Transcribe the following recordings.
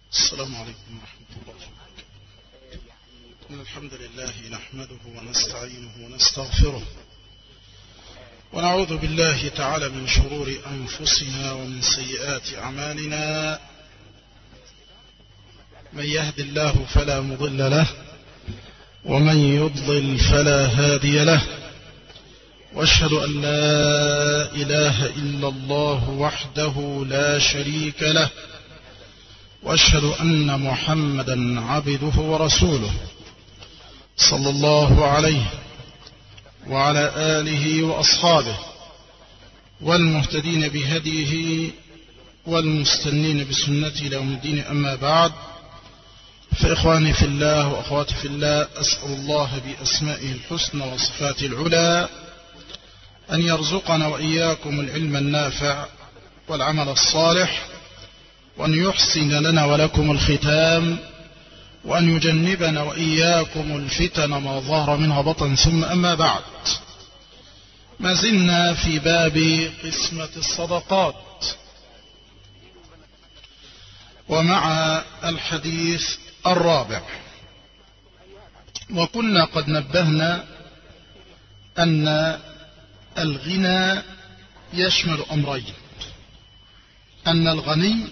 السلام عليكم ورحمة الله وبركاته. إن الحمد لله نحمده ونستعينه ونستغفره ونعوذ بالله تعالى من شرور أنفسنا ومن سيئات أعمالنا. من يهد الله فلا مضل له ومن يضلل فلا هادي له، واشهد أن لا إله إلا الله وحده لا شريك له، واشهد أن محمدا عبده ورسوله صلى الله عليه وعلى آله وأصحابه والمهتدين بهديه والمستنين بسنته إلى يوم الدين. أما بعد، فإخواني في الله وأخواتي في الله، أسأل الله بأسمائه الحسنى وصفاته العلى أن يرزقنا وإياكم العلم النافع والعمل الصالح، وأن يحسن لنا ولكم الختام، وأن يجنبنا وإياكم الفتن ما ظهر منها بطن. ثم أما بعد، ما زلنا في باب قسمة الصدقات ومع الحديث الرابع. وكنا قد نبهنا أن الغنى يشمل أمرين، أن الغني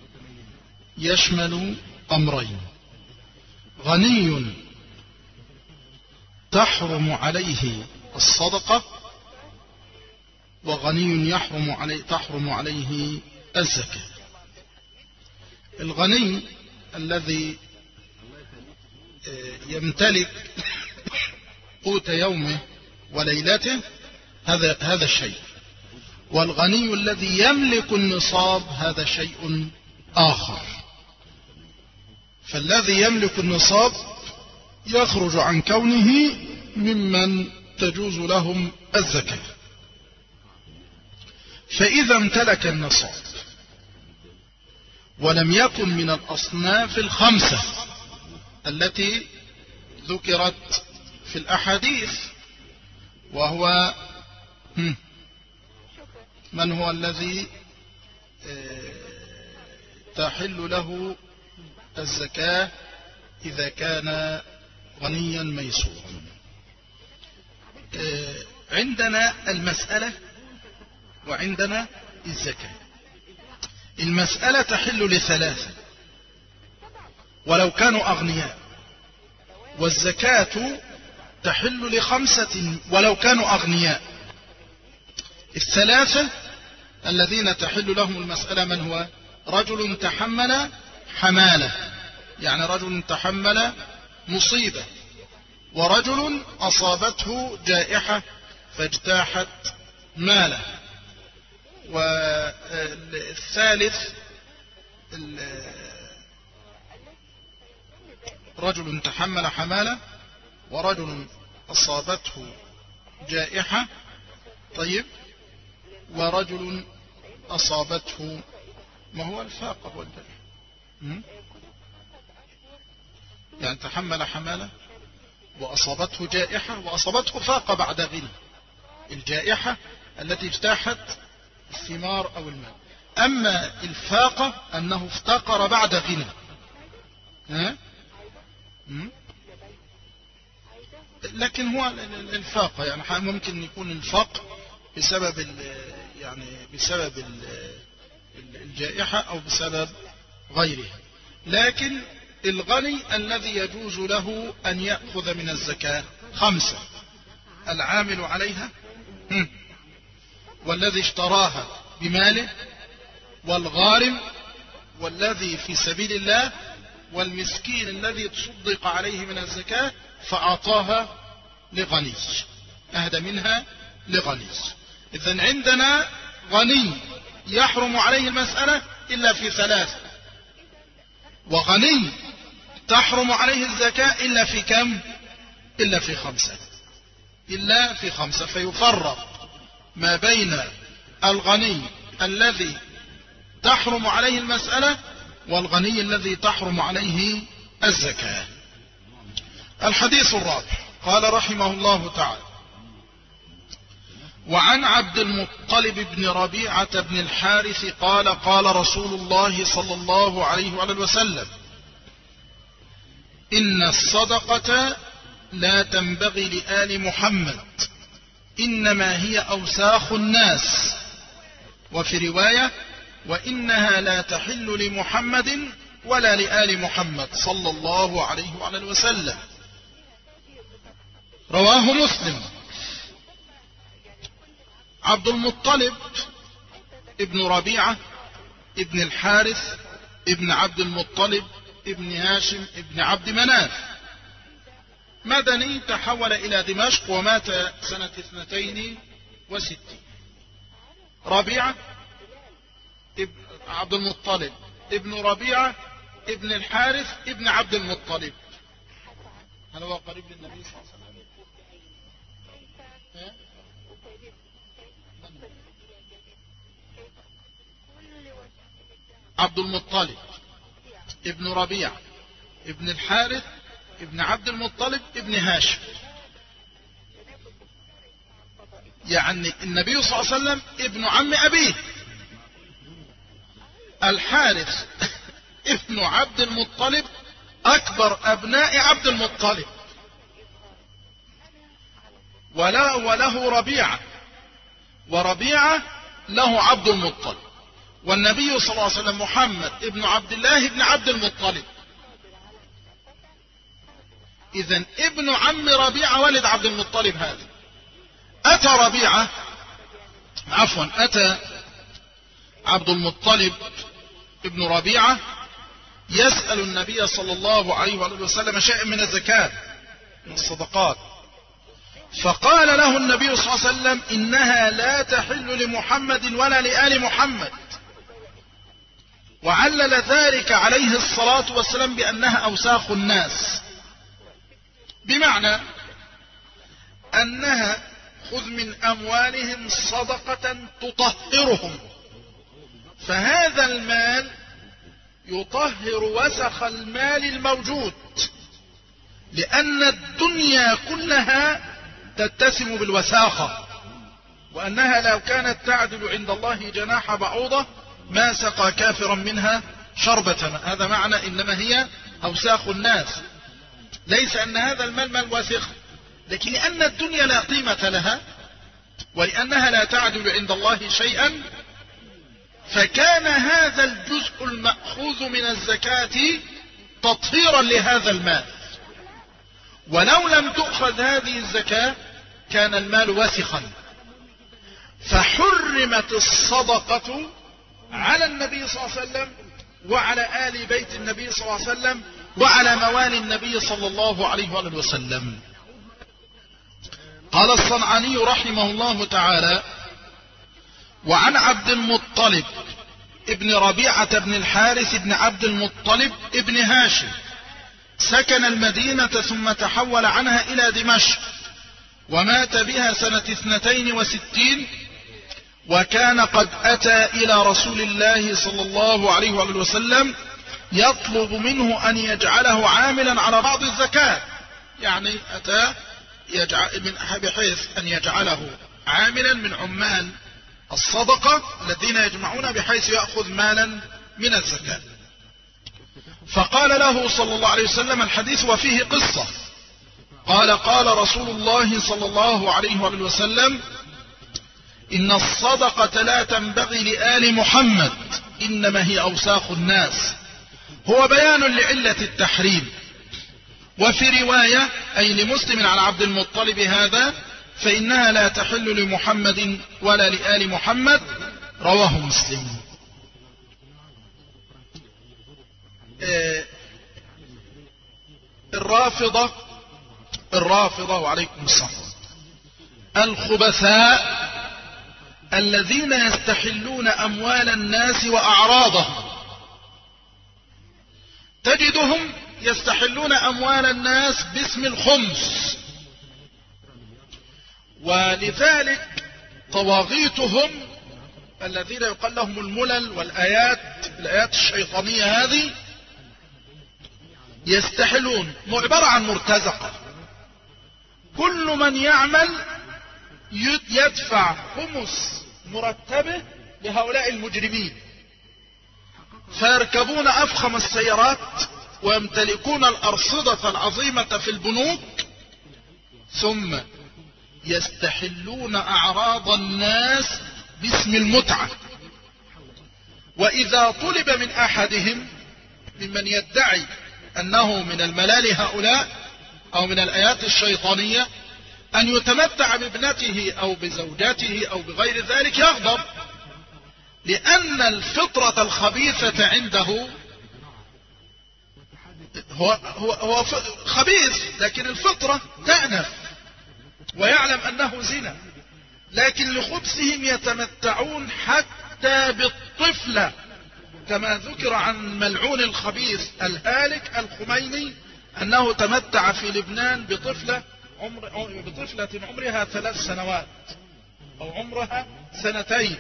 يشمل أمرين: غني تحرم عليه الصدقة، وغني تحرم عليه الزكاة. الغني الذي يمتلك قوت يومه وليلته هذا الشيء، والغني الذي يملك النصاب هذا شيء آخر. فالذي يملك النصاب يخرج عن كونه ممن تجوز لهم الزكاة. فإذا امتلك النصاب ولم يكن من الأصناف الخمسة التي ذكرت في الأحاديث، وهو من هو الذي تحل له الزكاة إذا كان غنيا ميسورا. عندنا المسألة وعندنا الزكاة. المسألة تحل لثلاثة ولو كانوا أغنياء، والزكاة تحل لخمسة ولو كانوا أغنياء. الثلاثة الذين تحل لهم المسألة: من هو؟ رجل تحمل حمالة، يعني رجل تحمل مصيبة، ورجل أصابته جائحة فاجتاحت ماله، والثالث رجل تحمل حمالة ورجل أصابته جائحة، طيب، ورجل أصابته ما هو الفاقة والجائحة، يعني تحمل حمالة وأصابته جائحة وأصابته فاقة بعد غنى. الجائحة التي اجتاحت الثمار أو الماء، أما الفاقة أنه افتقر بعد غنى. لكن هو الفاقة يعني ممكن يكون الفقر بسبب الجائحة أو بسبب غيرها. لكن الغني الذي يجوز له أن يأخذ من الزكاة خمسة: العامل عليها، والذي اشتراها بماله، والغارم، والذي في سبيل الله، والمسكين الذي تصدق عليه من الزكاة فأعطاها لغني، أهدى منها لغني. إذن عندنا غني يحرم عليه المسألة إلا في ثلاثة، وغني تحرم عليه الزكاة إلا في كم؟ إلا في خمسة. إلا في خمسة. فيفرق ما بين الغني الذي تحرم عليه المسألة والغني الذي تحرم عليه الزكاة. الحديث الرابع: قال رحمه الله تعالى: وعن عبد المطلب بن ربيعة بن الحارث قال قال رسول الله صلى الله عليه وسلم: إن الصدقة لا تنبغي لآل محمد، إنما هي أوساخ الناس. وفي رواية: وإنها لا تحل لمحمد ولا لآل محمد صلى الله عليه وسلم. رواه مسلم. عبد المطلب ابن ربيعة ابن الحارث ابن عبد المطلب ابن هاشم ابن عبد مناف، مدني، تحول إلى دمشق ومات سنة 62. ربيعة عبد المطلب ابن ربيعة ابن الحارث ابن عبد المطلب. هل هو قريب للنبي صلى الله عليه وسلم؟ عبد المطلب ابن ربيعة ابن الحارث ابن عبد المطلب ابن هاشم، يعني النبي صلى الله عليه وسلم ابن عم أبيه. الحارث ابن عبد المطلب أكبر أبناء عبد المطلب، وله ربيعة، وربيعة له عبد المطلب، والنبي صلى الله عليه وسلم محمد ابن عبد الله ابن عبد المطلب. إذن ابن عم ربيعة ولد عبد المطلب هذا. أتى عبد المطلب ابن ربيعة يسأل النبي صلى الله عليه وسلم شيئا من الزكاة من الصدقات، فقال له النبي صلى الله عليه وسلم: إنها لا تحل لمحمد ولا لآل محمد، وعلل ذلك عليه الصلاة والسلام بأنها أوساخ الناس، بمعنى أنها خذ من أموالهم صدقة تطهرهم، فهذا المال يطهر وسخ المال الموجود، لأن الدنيا كلها تتسم بالوساخة، وأنها لو كانت تعدل عند الله جناح بعوضة ما سقى كافرا منها شربة. هذا معنى إنما هي أوساخ الناس، ليس أن هذا المال مال وسخ، لكن لأن الدنيا لا قيمة لها ولأنها لا تعدل عند الله شيئا، فكان هذا الجزء المأخوذ من الزكاة تطهيرا لهذا المال، ولو لم تؤخذ هذه الزكاة كان المال وسخا، فحرمت الصدقة على النبي صلى الله عليه وسلم وعلى آل بيت النبي صلى الله عليه وسلم وعلى موالي النبي صلى الله عليه وسلم. قال الصنعاني رحمه الله تعالى: وعن عبد المطلب ابن ربيعة بن الحارث بن عبد المطلب ابن هاشم، سكن المدينة ثم تحول عنها إلى دمشق، ومات بها سنة 62، وكان قد أتى إلى رسول الله صلى الله عليه وسلم يطلب منه أن يجعله عاملا على بعض الزكاة، يعني أتى بحيث أن يجعله عاملا من عمال الصدقة الذين يجمعون بحيث يأخذ مالا من الزكاة. فقال له صلى الله عليه وسلم الحديث وفيه قصة، قال: قال رسول الله صلى الله عليه وسلم: إن الصدقة لا تنبغي لآل محمد، إنما هي أوساخ الناس. هو بيان لعلة التحريم. وفي رواية أي لمسلم على عبد المطلب هذا: فإنها لا تحل لمحمد ولا لآل محمد. رواه مسلم. الرافضة وعليكم السلام الخبثاء الذين يستحلون أموال الناس وأعراضهم، تجدهم يستحلون أموال الناس باسم الخمس، ولذلك طواغيتهم الذين يقال لهم الملل والآيات الشيطانية هذه يستحلون عبارة عن مرتزقة. كل من يعمل يدفع خمس مرتبه لهؤلاء المجرمين، فيركبون أفخم السيارات ويمتلكون الأرصدة العظيمة في البنوك، ثم يستحلون أعراض الناس باسم المتعة. وإذا طلب من أحدهم ممن يدعي أنه من الملال هؤلاء أو من الآيات الشيطانية أن يتمتع بابنته أو بزوجاته أو بغير ذلك يغضب، لأن الفطرة الخبيثة عنده هو خبيث، لكن الفطرة تأنف ويعلم أنه زنا، لكن لخبثهم يتمتعون حتى بالطفلة، كما ذكر عن ملعون الخبيث الهالك الخميني أنه تمتع في لبنان بطفلة عمرها 3 سنوات أو عمرها 2 سنين،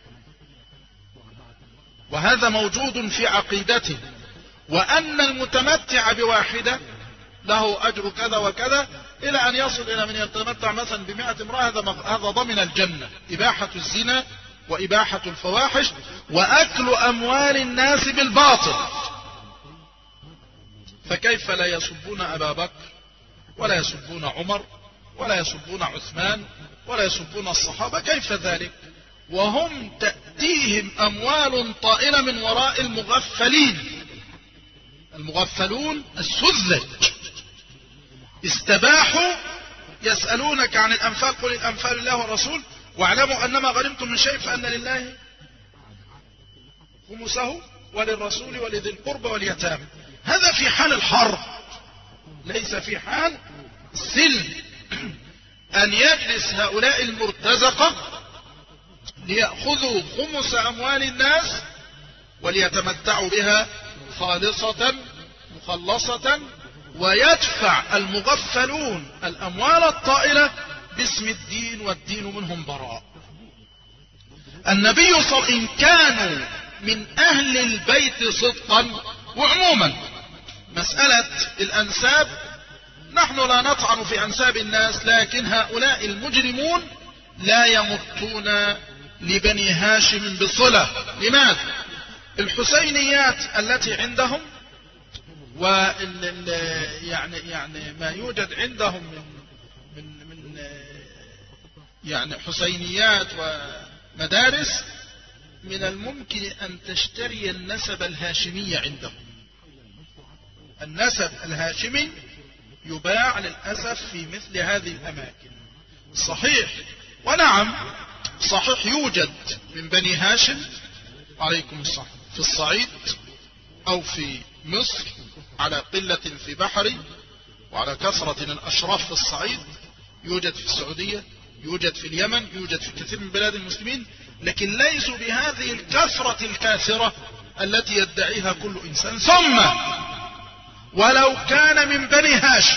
وهذا موجود في عقيدته، وأن المتمتع بواحدة له أجر كذا وكذا، إلى أن يصل إلى من يتمتع مثلا ب100 امرأة، هذا ضمن الجنة. إباحة الزنا وإباحة الفواحش وأكل أموال الناس بالباطل. فكيف لا يسبون أبا بكر ولا يسبون عمر ولا يسبون عثمان ولا يسبون الصحابة؟ كيف ذلك وهم تأتيهم أموال طائلة من وراء المغفلين؟ المغفلون السذج استباحوا. يسألونك عن الأنفال قل الأنفال لله والرسول واعلموا أنما غنمتم من شيء فأن لله خمسه وللرسول ولذي القربى واليتامى. هذا في حال الحرب، ليس في حال السلم. أن يجلس هؤلاء المرتزقة ليأخذوا خمس أموال الناس وليتمتعوا بها خالصة مخلصة، ويدفع المغفلون الأموال الطائلة باسم الدين، والدين منهم براء. النبي صلى الله عليه وسلم إن كانوا من أهل البيت صدقا، وعموما مسألة الأنساب نحن لا نطعن في أنساب الناس، لكن هؤلاء المجرمون لا يمتون لبني هاشم بصلة. لماذا؟ الحسينيات التي عندهم يعني ما يوجد عندهم من يعني حسينيات ومدارس، من الممكن أن تشتري النسب الهاشمي عندهم. النسب الهاشمي يباع للأسف في مثل هذه الأماكن. صحيح، ونعم صحيح يوجد من بني هاشم عليكم الصحة في الصعيد أو في مصر على قلة في بحري، وعلى كثرة الأشراف في الصعيد، يوجد في السعودية، يوجد في اليمن، يوجد في كثير من بلاد المسلمين، لكن ليسوا بهذه الكثرة الكاثرة التي يدعيها كل إنسان. ثم ولو كان من بني هاشم،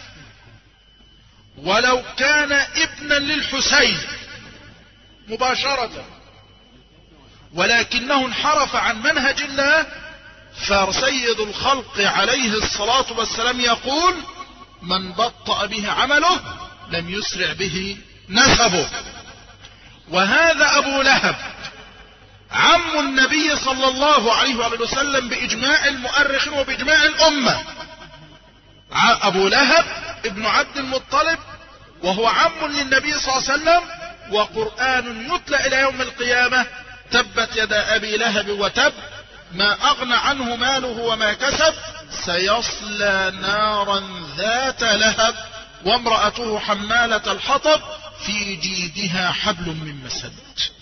ولو كان ابنا للحسين مباشرة، ولكنه انحرف عن منهج الله، فسيد الخلق عليه الصلاة والسلام يقول: من بطأ به عمله لم يسرع به نسبه. وهذا أبو لهب عم النبي صلى الله عليه وسلم بإجماع المؤرخين وبإجماع الأمة. أبو لهب ابن عبد المطلب، وهو عم للنبي صلى الله عليه وسلم، وقرآن يتلى إلى يوم القيامة: تبت يدا أبي لهب وتب ما أغنى عنه ماله وما كسب سيصلى نارا ذات لهب وامرأته حمالة الحطب في جيدها حبل من مسد.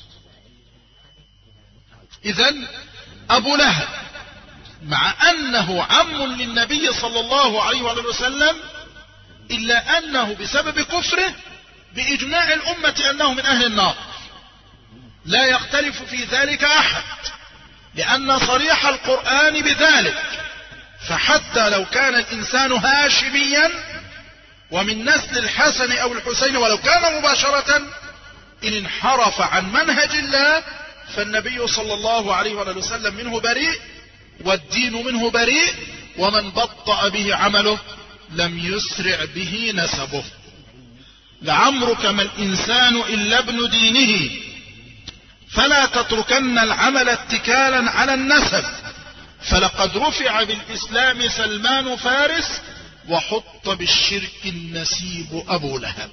إذن أبو لهب مع أنه عم للنبي صلى الله عليه وسلم، إلا أنه بسبب كفره بإجماع الأمة أنه من أهل النار، لا يختلف في ذلك أحد، لأن صريح القرآن بذلك. فحتى لو كان الإنسان هاشميا ومن نسل الحسن أو الحسين، ولو كان مباشرة، إن انحرف عن منهج الله فالنبي صلى الله عليه وسلم منه بريء، والدين منه بريء، ومن بطأ به عمله لم يسرع به نسبه. لعمرك ما الإنسان إلا ابن دينه، فلا تتركن العمل اتكالا على النسب، فلقد رفع بالإسلام سلمان فارس، وحط بالشرك النسيب أبو لهب.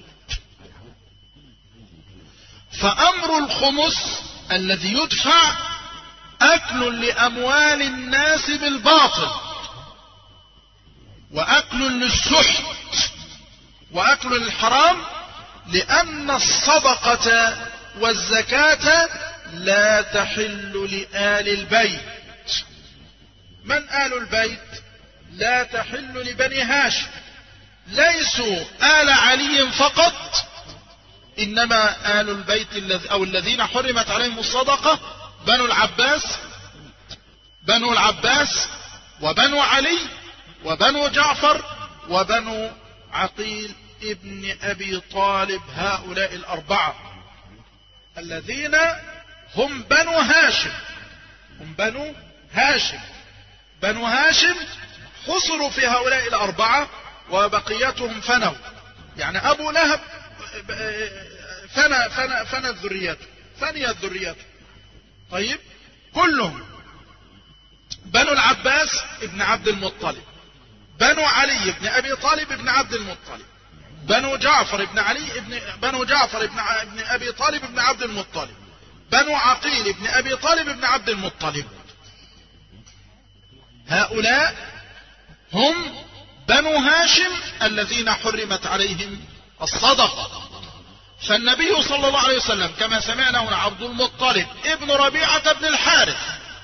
فأمر الخمس الذي يدفع أكل لأموال الناس بالباطل، وأكل للسحت، وأكل للحرام، لأن الصدقة والزكاة لا تحل لآل البيت. من آل البيت؟ لا تحل لبني هاشم، ليسوا آل علي فقط، إنما آل البيت أو الذين حرمت عليهم الصدقة بنو العباس وبنو علي وبنو جعفر وبنو عقيل ابن أبي طالب، هؤلاء الأربعة الذين هم بنو هاشم. بنو هاشم حصروا في هؤلاء الأربعة، وبقيتهم فنوا، يعني أبو لهب فنيت ذريته. طيب، كلهم بنو العباس ابن عبد المطلب، بنو علي ابن أبي طالب ابن عبد المطلب، بنو جعفر ابن أبي طالب ابن عبد المطلب، بنو عقيل ابن أبي طالب ابن عبد المطلب. هؤلاء هم بنو هاشم الذين حرمت عليهم الصدقة. فالنبي صلى الله عليه وسلم كما سمعنا هنا عبد المطلب ابن ربيعة بن الحارث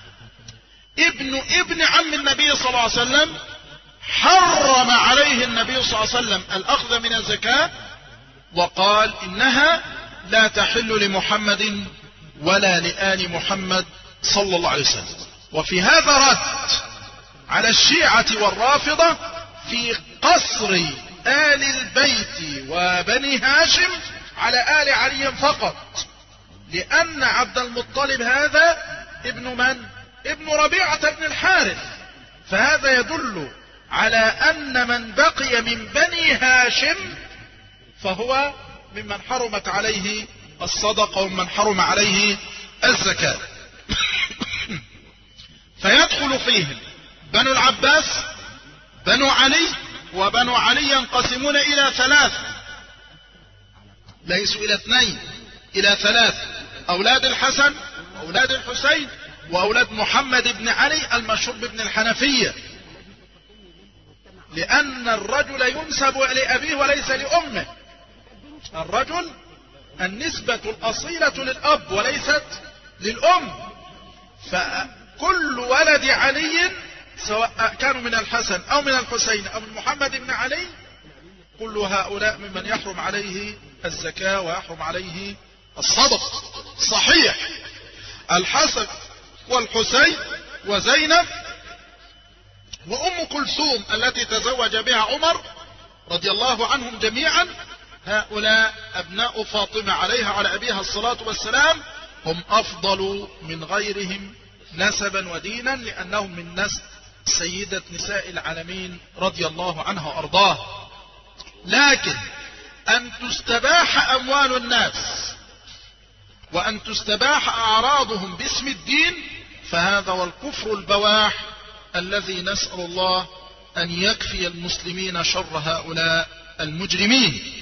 ابن عم النبي صلى الله عليه وسلم، حرم عليه النبي صلى الله عليه وسلم الأخذ من الزكاة، وقال إنها لا تحل لمحمد ولا لآل محمد صلى الله عليه وسلم. وفي هذا رد على الشيعة والرافضة في قصر آل البيت وبني هاشم على آل علي فقط، لأن عبد المطلب هذا ابن من؟ ابن ربيعة بن الحارث. فهذا يدل على أن من بقي من بني هاشم فهو ممن حرمت عليه الصدقة ومن حرم عليه الزكاة. فيدخل فيهم بنو العباس، بنو علي، وبنو علي ينقسمون إلى ثلاث، ليسوا إلى اثنين، إلى ثلاث: أولاد الحسن وأولاد الحسين وأولاد محمد بن علي المشهور بابن الحنفية، لأن الرجل ينسب لأبيه وليس لأمه. الرجل النسبة الأصيلة للأب وليست للأم. فكل ولد علي سواء كانوا من الحسن أو من الحسين أو من محمد بن علي، كل هؤلاء ممن يحرم عليه الزكاة ويحرم عليه الصدقة. صحيح، الحسن والحسين وزينب وأم كلثوم التي تزوج بها عمر رضي الله عنهم جميعا، هؤلاء أبناء فاطمة عليها على أبيها الصلاة والسلام، هم أفضل من غيرهم نسبا ودينا، لأنهم من نسل سيدة نساء العالمين رضي الله عنها وأرضاه. لكن أن تستباح أموال الناس وأن تستباح أعراضهم باسم الدين، فهذا هو الكفر البواح الذي نسأل الله أن يكفي المسلمين شر هؤلاء المجرمين.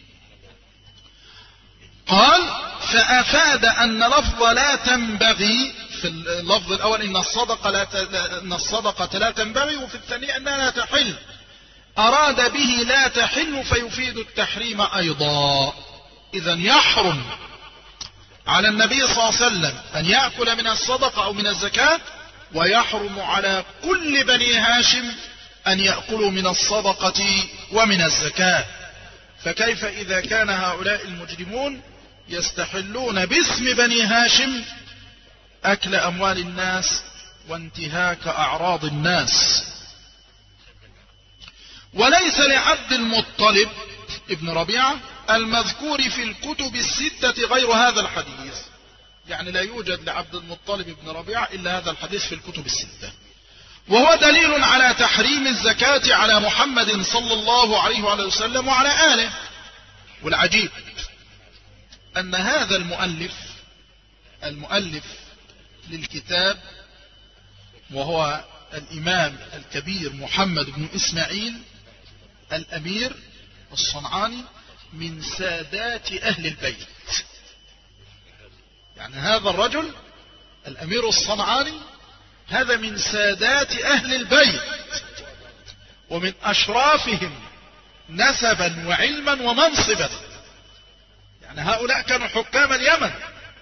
قال: فأفاد أن لفظ لا تنبغي، في اللفظ الأول إن الصدقة لا تنبغي، وفي الثاني أنها لا تحل، أراد به لا تحل فيفيد التحريم أيضا. إذن يحرم على النبي صلى الله عليه وسلم أن يأكل من الصدقة أو من الزكاة، ويحرم على كل بني هاشم أن يأكلوا من الصدقة ومن الزكاة. فكيف إذا كان هؤلاء المجرمون يستحلون باسم بني هاشم أكل أموال الناس وانتهاك أعراض الناس؟ وليس لعبد المطلب ابن ربيعة المذكور في الكتب الستة غير هذا الحديث، يعني لا يوجد لعبد المطلب ابن ربيعة إلا هذا الحديث في الكتب الستة، وهو دليل على تحريم الزكاة على محمد صلى الله عليه وسلم وعلى آله. والعجيب أن هذا المؤلف للكتاب وهو الإمام الكبير محمد بن إسماعيل الأمير الصنعاني من سادات أهل البيت. يعني هذا الرجل الأمير الصنعاني هذا من سادات أهل البيت ومن أشرافهم نسبا وعلما ومنصبا. يعني هؤلاء كانوا حكام اليمن،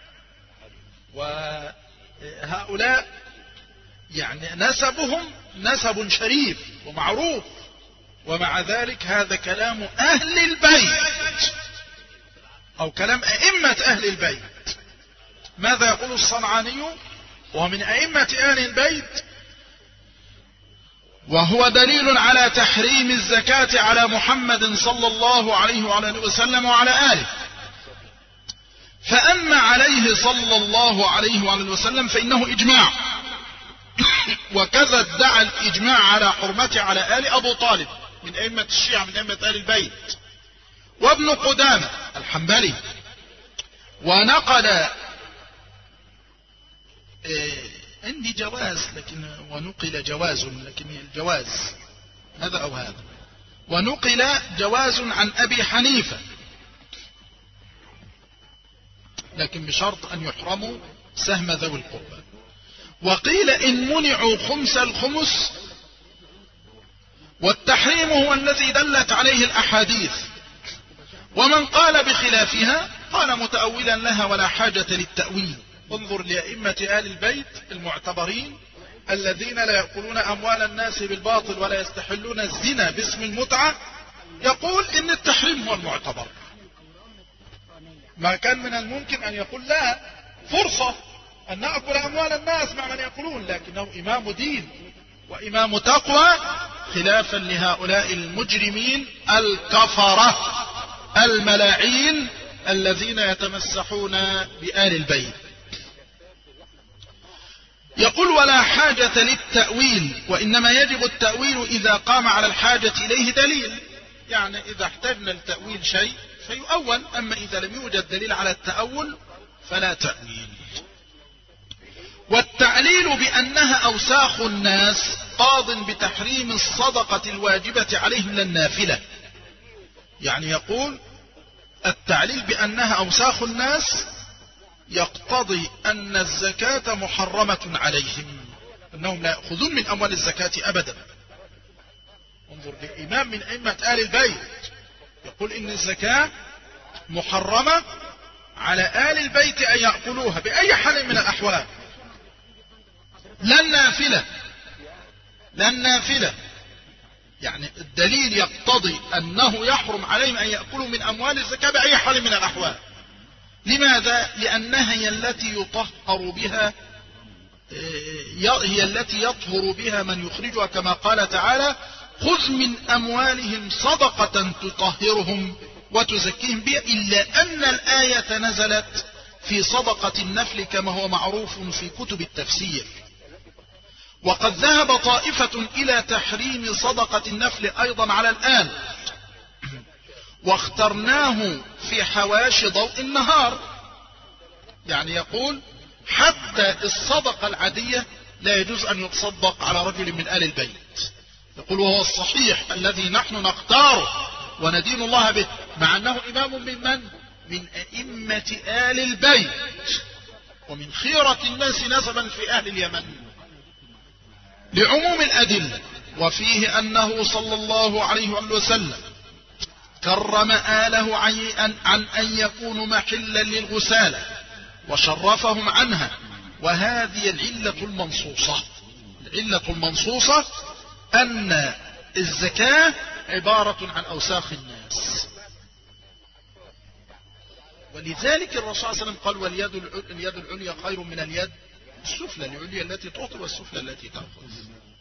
وهؤلاء يعني نسبهم نسب شريف ومعروف، ومع ذلك هذا كلام أهل البيت أو كلام أئمة أهل البيت. ماذا يقول الصنعاني ومن أئمة أهل البيت؟ وهو دليل على تحريم الزكاة على محمد صلى الله عليه وعلى آله وسلم وعلى آله. فأما عليه صلى الله عليه وعلى آله وسلم فإنه إجماع، وكذا ادعى الإجماع على حرمته على آل أبو طالب من أئمة الشيعة من أئمة آل البيت، وابن قدامة الحنبلي. ونقل عندي جواز ونقل جواز، لكن الجواز هذا أو هذا، ونقل جواز عن أبي حنيفة، لكن بشرط أن يحرموا سهم ذوي القربى. وقيل إن منعوا خمس الخمس، والتحريم هو الذي دلت عليه الأحاديث. ومن قال بخلافها قال متأولا لها ولا حاجة للتأويل. انظر لأئمة آل البيت المعتبرين الذين لا يأكلون أموال الناس بالباطل ولا يستحلون الزنا باسم المتعة، يقول إن التحريم هو المعتبر. ما كان من الممكن أن يقول لا، فرصة أن نأكل أموال الناس مع من يأكلون، لكنه إمام دين وإمام تقوى، خلافا لهؤلاء المجرمين الكفرة الملاعين الذين يتمسحون بآل البيت. يقول ولا حاجة للتأويل، وإنما يجب التأويل إذا قام على الحاجة إليه دليل. يعني إذا احتجنا لتأويل شيء فيؤول، أما إذا لم يوجد دليل على التأول فلا تأويل. والتعليل بأنها أوساخ الناس قاض بتحريم الصدقة الواجبة عليهم للنافلة. يعني يقول التعليل بأنها أوساخ الناس يقتضي أن الزكاة محرمة عليهم، أنهم لا يأخذون من أموال الزكاة أبدا. انظر لإمام من أئمة آل البيت يقول إن الزكاة محرمة على آل البيت أن يأكلوها بأي حال من الأحوال، لا النافلة. يعني الدليل يقتضي أنه يحرم عليهم أن يأكلوا من أموال الزكاة بأي حال من الأحوال. لماذا؟ لأنها هي التي يطهر بها، هي التي يطهر بها من يخرجها، كما قال تعالى خذ من أموالهم صدقة تطهرهم وتزكيهم بها، إلا أن الآية نزلت في صدقة النفل كما هو معروف في كتب التفسير. وقد ذهب طائفة إلى تحريم صدقة النفل أيضا على الآن، واخترناه في حواشي ضوء النهار. يعني يقول حتى الصدقة العادية لا يجوز أن يتصدق على رجل من آل البيت. يقول وهو الصحيح الذي نحن نختاره وندين الله به، مع أنه إمام من أئمة آل البيت ومن خيرة الناس نسبا في أهل اليمن، لعموم الأدلة. وفيه أنه صلى الله عليه وسلم كرم آله عن أن يكونوا محلا للغسالة وشرفهم عنها. وهذه العلة المنصوصة أن الزكاة عبارة عن أوساخ الناس. ولذلك الرسول صلى الله عليه وسلم قال واليد العليا خير من اليد السفلى، العليا التي تعطي والسفلى التي تأخذ.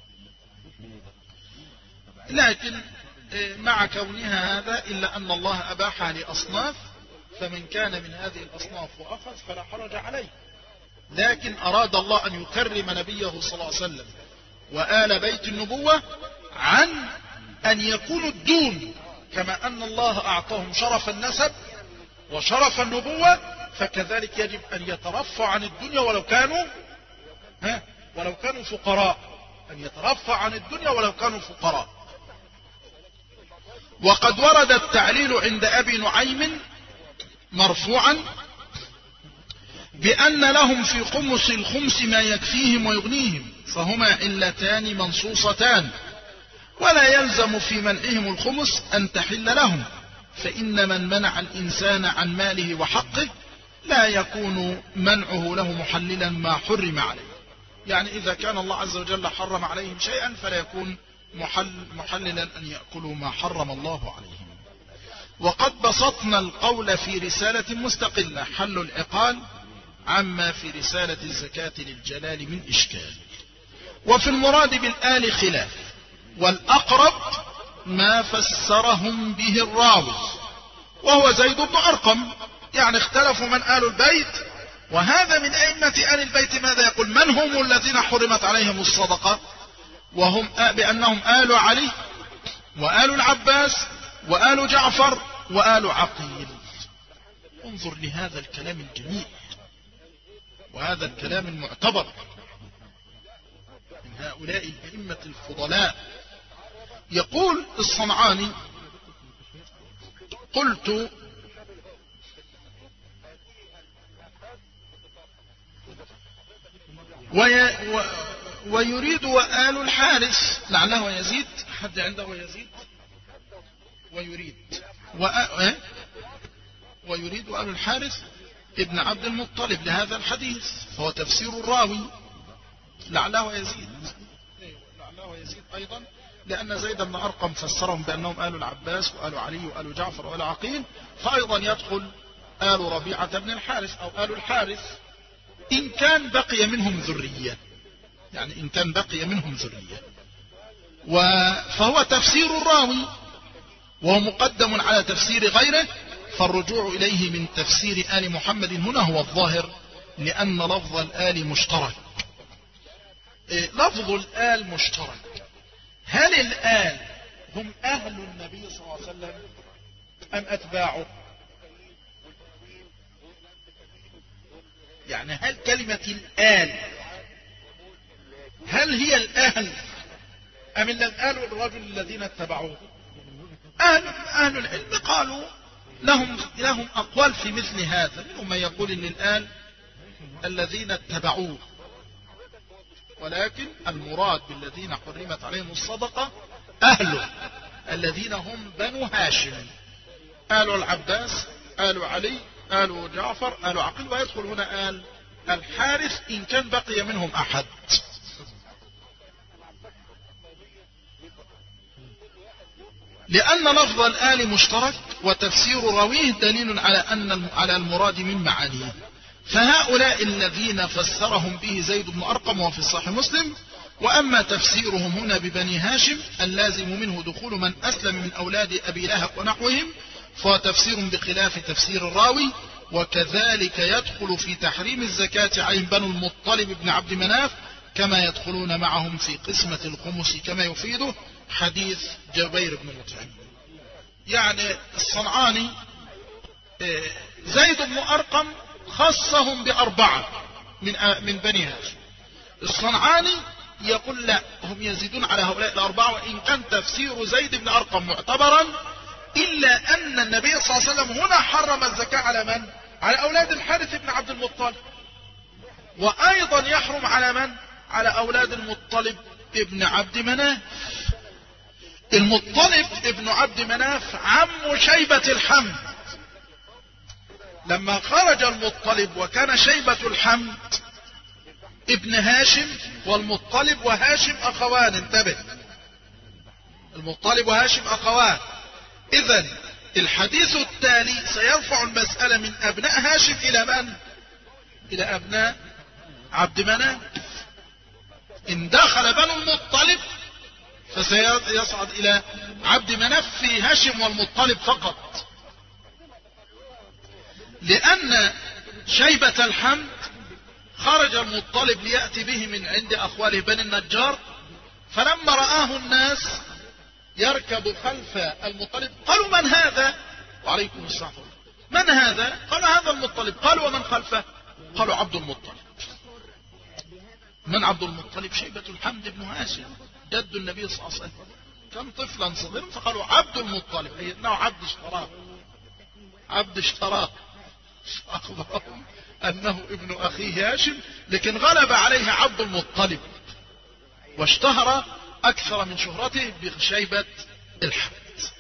لكن مع كونها هذا إلا أن الله أباحها لأصناف، فمن كان من هذه الأصناف وأخذ فلا حرج عليه. لكن أراد الله أن يكرم نبيه صلى الله عليه وسلم وآل بيت النبوة عن أن يكونوا الدون كما أن الله أعطاهم شرف النسب وشرف النبوة، فكذلك يجب أن يترفع عن الدنيا ولو كانوا فقراء، أن يترفع عن الدنيا ولو كانوا فقراء. وقد ورد التعليل عند أبي نعيم مرفوعا بأن لهم في خمس الخمس ما يكفيهم ويغنيهم، فهما علتان منصوصتان، ولا يلزم في منعهم الخمس أن تحل لهم، فإن من منع الإنسان عن ماله وحقه لا يكون منعه له محللا ما حرم عليه. يعني إذا كان الله عز وجل حرم عليهم شيئا فلا يكون محللا أن يأكلوا ما حرم الله عليهم. وقد بسطنا القول في رسالة مستقلة حل العقال عما في رسالة الزكاة للجلال من إشكال. وفي المراد بالآل خلاف، والأقرب ما فسرهم به الراوي وهو زيد بن أرقم. يعني اختلفوا من آل البيت، وهذا من أئمة آل البيت ماذا يقول؟ من هم الذين حرمت عليهم الصدقة؟ وهم بأنهم آل علي وآل العباس وآل جعفر وآل عقيل. انظر لهذا الكلام الجميل وهذا الكلام المعتبر من هؤلاء الأئمة الفضلاء. يقول الصنعاني: قلت ويريد وآل الحارث لعله يزيد، حد عنده يزيد ويريد وآل الحارث ابن عبد المطلب لهذا الحديث، فهو تفسير الراوي لعله يزيد أيضا، لأن زيد بن أرقم فسرهم بأنهم آل العباس وآل علي وآل جعفر وآل عقيل، فأيضا يدخل آل ربيعة بن الحارث أو آل الحارث إن كان بقي منهم ذرية، يعني إن كان بقي منهم ذرية. فهو تفسير الراوي وهو مقدم على تفسير غيره، فالرجوع إليه من تفسير آل محمد هنا هو الظاهر، لأن لفظ الآل مشترك. لفظ الآل مشترك. هل الآل هم أهل النبي صلى الله عليه وسلم أم أتباعه؟ يعني هل كلمة الآل هل هي الأهل أم الآل الرجل الذين اتبعوه؟ أهل العلم قالوا لهم أقوال في مثل هذا، منهم من يقول إن الآل الذين اتبعوه، ولكن المراد بالذين حرمت عليهم الصدقة أهله الذين هم بنو هاشم، آل العباس، آل علي، آل جعفر، آل عقيل، ويدخل هنا آل الحارث إن كان بقي منهم أحد. لأن لفظ الآل مشترك، وتفسير راويه دليل على المراد من معانيه. فهؤلاء الذين فسرهم به زيد بن أرقم وفي صحيح مسلم. وأما تفسيرهم هنا ببني هاشم اللازم منه دخول من أسلم من أولاد أبي لهب ونحوهم، فهو تفسير بخلاف تفسير الراوي. وكذلك يدخل في تحريم الزكاة عين بنو المطلب بن عبد مناف، كما يدخلون معهم في قسمة الخمس، كما يفيده حديث جبير بن مطعم. يعني الصنعاني زيد بن أرقم خصهم بأربعة من بني هاشم. الصنعاني يقول لا، هم يزيدون على هؤلاء الأربعة، وإن كان تفسير زيد بن أرقم معتبرا، إلا أن النبي صلى الله عليه وسلم هنا حرم الزكاة على من؟ على أولاد الحارث بن عبد المطلب، وأيضا يحرم على من؟ على أولاد المطلب ابن عبد مناف. المطلب ابن عبد مناف عم شيبة الحمد. لما خرج المطلب وكان شيبة الحمد ابن هاشم، والمطلب وهاشم أخوان، انتبه، المطلب وهاشم أخوان. إذن الحديث التالي سيرفع المسألة من أبناء هاشم إلى من؟ إلى أبناء عبد مناف. إن دخل بنو المطلب فسيصعد إلى عبد مناف في هاشم والمطلب فقط، لأن شيبة الحمد خرج المطلب ليأتي به من عند أخواله بني النجار، فلما رآه الناس يركب خلف المطلب. قالوا من هذا؟ وعليكم السلام. من هذا؟ قال هذا المطلب. قالوا ومن خلفه؟ قالوا عبد المطلب. من عبد المطلب؟ شيبة الحمد بن هاشم جد النبي صلى الله عليه وسلم، كان طفلا صغيرا فقالوا عبد المطلب، أي انه عبد اشتراه، عبد اشتراه. أخبرهم أنه ابن أخيه هاشم، لكن غلب عليه عبد المطلب واشتهر أكثر من شهرته بشيبة الحمد.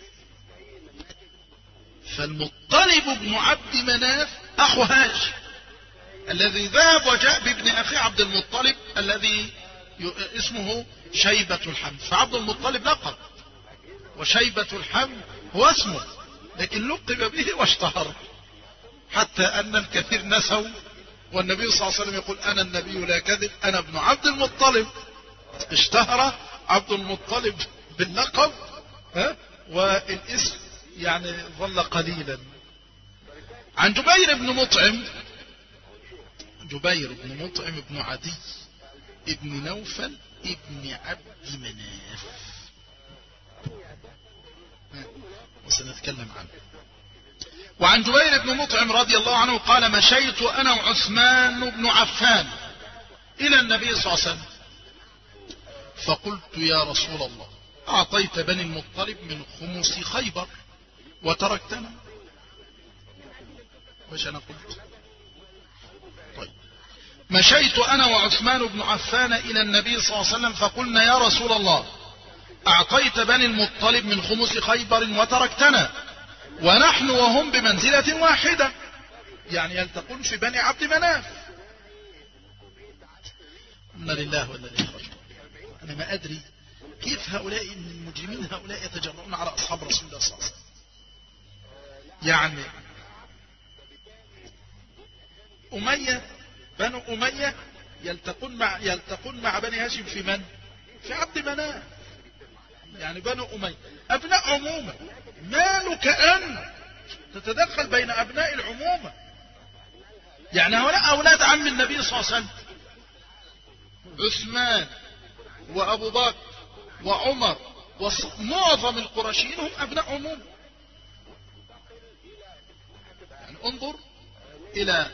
فالمطلب بن عبد مناف أخو هاشم الذي ذهب وجاء بابن أخيه عبد المطلب الذي اسمه شيبة الحمد. فعبد المطلب لقب وشيبة الحمد هو اسمه، لكن لقب به واشتهر حتى أن الكثير نسوا، والنبي صلى الله عليه وسلم يقول أنا النبي لا كذب، أنا ابن عبد المطلب. اشتهر عبد المطلب باللقب والاسم يعني ظل قليلا. عن جبير بن مطعم، جبير بن مطعم بن عدي ابن نوفل ابن عبد مناف، وسنتكلم عنه. وعن جبير بن مطعم رضي الله عنه قال مشيت أنا وعثمان بن عفان إلى النبي صلى الله عليه وسلم فقلت يا رسول الله أعطيت بني المطلب من خمس خيبر وتركتنا. وش أنا قلت؟ طيب. مشيت أنا وعثمان بن عفان إلى النبي صلى الله عليه وسلم فقلنا يا رسول الله أعطيت بني المطلب من خمس خيبر وتركتنا ونحن وهم بمنزلة واحدة، يعني يلتقون في بني عبد مناف. إنا لله وإنا إليه راجعون. أنا ما أدري كيف هؤلاء المجرمين هؤلاء يتجرؤون على أصحاب رسول الله صلى الله عليه وسلم. يعني أمية، بنو أمية يلتقون مع بني هاشم في من؟ في عبد مناف. يعني بنو أمية أبناء عمومة، ما لك أن تتدخل بين أبناء العمومة؟ يعني هؤلاء أولاد عم النبي صلى الله عليه وسلم، عثمان وأبو بكر وعمر ومعظم القرشيين هم أبناء عمومة. يعني انظر إلى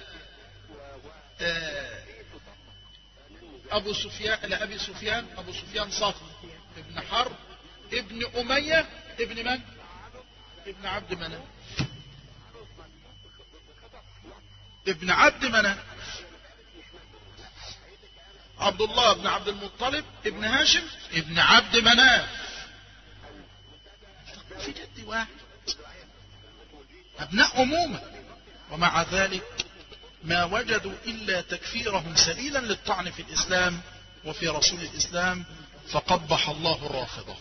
أبو سفيان صخر ابن حرب ابن أمية ابن من؟ ابن عبد مناف، ابن عبد مناف. عبد الله بن عبد المطلب ابن هاشم ابن عبد مناف، في جد واحد، أبناء عمومة. ومع ذلك ما وجدوا إلا تكفيرهم سبيلا للطعن في الإسلام وفي رسول الإسلام، فقبح الله الرافضة.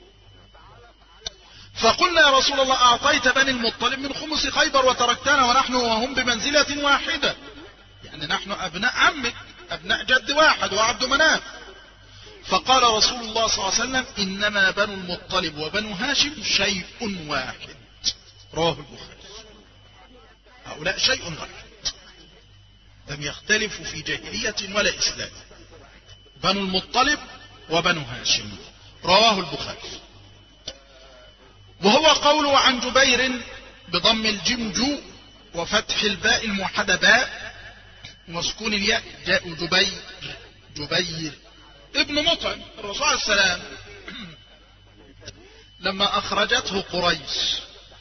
فقلنا يا رسول الله أعطيت بني المطلب من خمس خيبر وتركتنا ونحن وهم بمنزلة واحدة، يعني نحن أبناء عمك، أبناء جد واحد وعبد مناف. فقال رسول الله صلى الله عليه وسلم إنما بنو المطلب وبنو هاشم شيء واحد. رواه البخاري. هؤلاء شيء واحد، لم يختلفوا في جاهلية ولا إسلام. بنو المطلب وبنو هاشم، رواه البخاري. وهو قوله عن جبير بضم الجمج وفتح الباء الموحدة باء وسكون الياء جاء جبير ابن مطعم. الرسول عليه السلام لما أخرجته قريش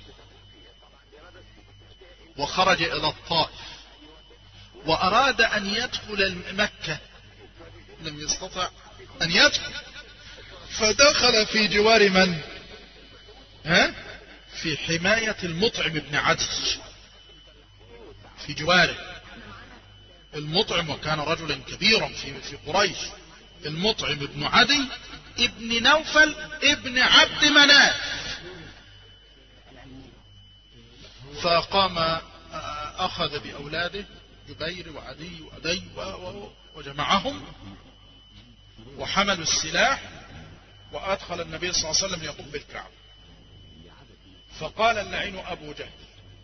وخرج إلى الطائف وأراد أن يدخل مكة لم يستطع أن يدخل، فدخل في جوار من؟ في حماية المطعم بن عدي، في جواره. المطعم وكان رجلا كبيرا في قريش، المطعم بن عدي ابن نوفل ابن عبد مناف. فقام أخذ بأولاده جبير وعدي وأدي وجمعهم وحملوا السلاح وأدخل النبي صلى الله عليه وسلم يقوم بالكعبة. فقال اللعين أبو جهل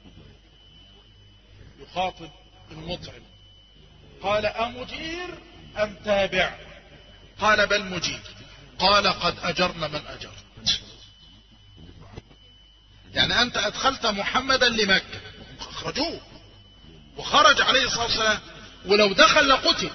يخاطب المطعم قال أمجير أم تابع؟ قال بل مجير. قال قد أجرنا من أجرت. يعني أنت أدخلت محمدا لمكة، أخرجوه وخرج عليه الصلاة والسلام، ولو دخل لقتل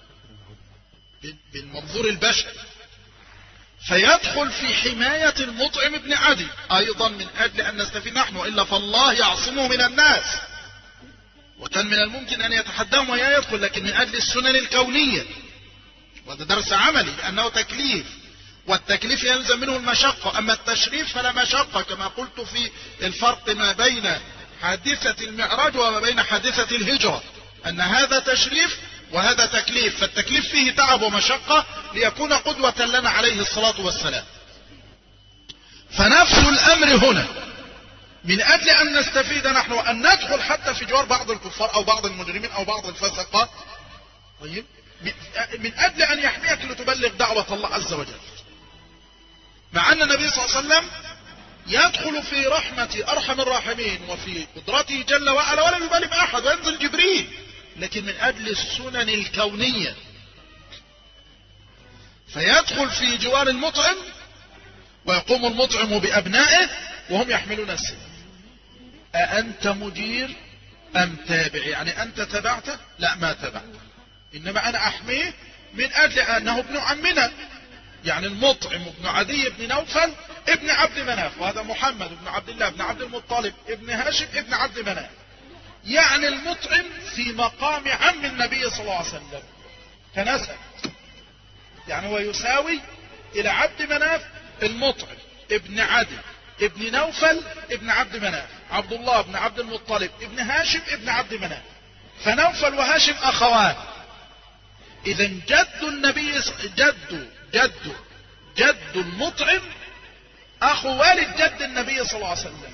بالمنظور البشري، فيدخل في حماية المطعم بن عدي أيضا من أجل أن نستفيد نحن، وإلا فالله يعصمه من الناس، وكان من الممكن أن يتحداهم ويا يدخل، لكن من أجل السنن الكونية، وهذا درس عملي لأنه تكليف، والتكليف يلزم منه المشقة، أما التشريف فلا مشقة، كما قلت في الفرق ما بين حادثة المعراج وما بين حادثة الهجرة، أن هذا تشريف وهذا تكليف، فالتكليف فيه تعب ومشقة ليكون قدوة لنا عليه الصلاة والسلام. فنفس الأمر هنا من أجل أن نستفيد نحن وأن ندخل حتى في جوار بعض الكفار أو بعض المجرمين أو بعض الفسقة، طيب، من أجل أن يحميك لتبلغ دعوة الله عز وجل، مع أن النبي صلى الله عليه وسلم يدخل في رحمة أرحم الراحمين وفي قدرته جل وعلا ولا يبالي بأحد، وينزل جبريل، لكن من أجل السنن الكونية، فيدخل في جوار المطعم ويقوم المطعم بأبنائه وهم يحملون السلاح. أأنت مجير أم تابع؟ يعني أنت تبعته؟ لا، ما تبعته، إنما أنا أحميه من أجل أنه ابن عمنا، يعني المطعم ابن عدي بن نوفل ابن عبد مناف، وهذا محمد ابن عبد الله ابن عبد المطلب ابن هاشم ابن عبد مناف، يعني المطعم في مقام عم النبي صلى الله عليه وسلم كنسب، يعني هو يساوي إلى عبد مناف المطعم ابن عدي ابن نوفل ابن عبد مناف، عبد الله ابن عبد المطلب ابن هاشم ابن عبد مناف، فنوفل وهاشم أخوان. إذا جد النبي جد المطعم أخو والد جد النبي صلى الله عليه وسلم،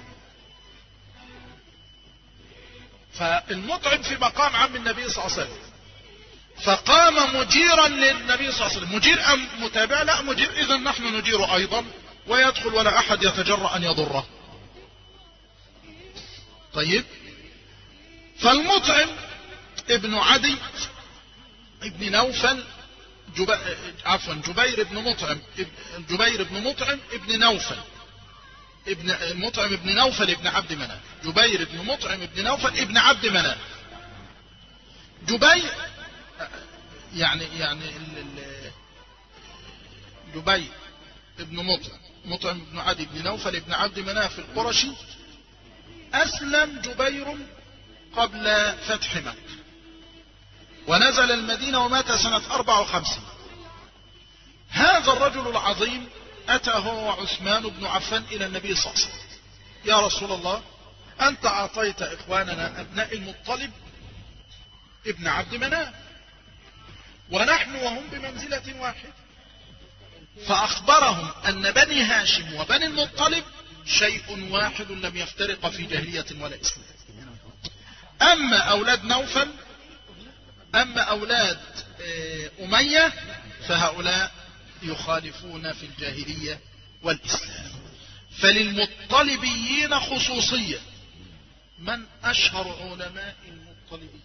فالمطعم في مقام عم النبي صلى الله عليه وسلم، فقام مجيرا للنبي صلى الله عليه وسلم. مجير أم متابع؟ لا، مجير، إذا نحن نجير أيضا، ويدخل ولا أحد يتجرأ أن يضره. طيب، فالمطعم ابن عدي ابن نوفل جبير بن مطعم ابن نوفل ابن مطعم ابن نوفل ابن عبد مناف، جبير بن مطعم ابن نوفل ابن عبد مناف. جبير يعني جبير ابن مطعم ابن عدي ابن نوفل ابن عبد مناف القرشي، أسلم جبير قبل فتح مكة، ونزل المدينة ومات سنة 54. هذا الرجل العظيم أتى هو وعثمان بن عفان إلى النبي صلى الله عليه وسلم: يا رسول الله، أنت أعطيت إخواننا أبناء المطلب ابن عبد مناف، ونحن وهم بمنزلة واحدة. فأخبرهم أن بني هاشم وبني المطلب شيء واحد لم يفترق في جاهلية ولا إسلام. أما أولاد أمية فهؤلاء يخالفون في الجاهلية والإسلام. فللمطلبيين خصوصية. من أشهر علماء المطلبين؟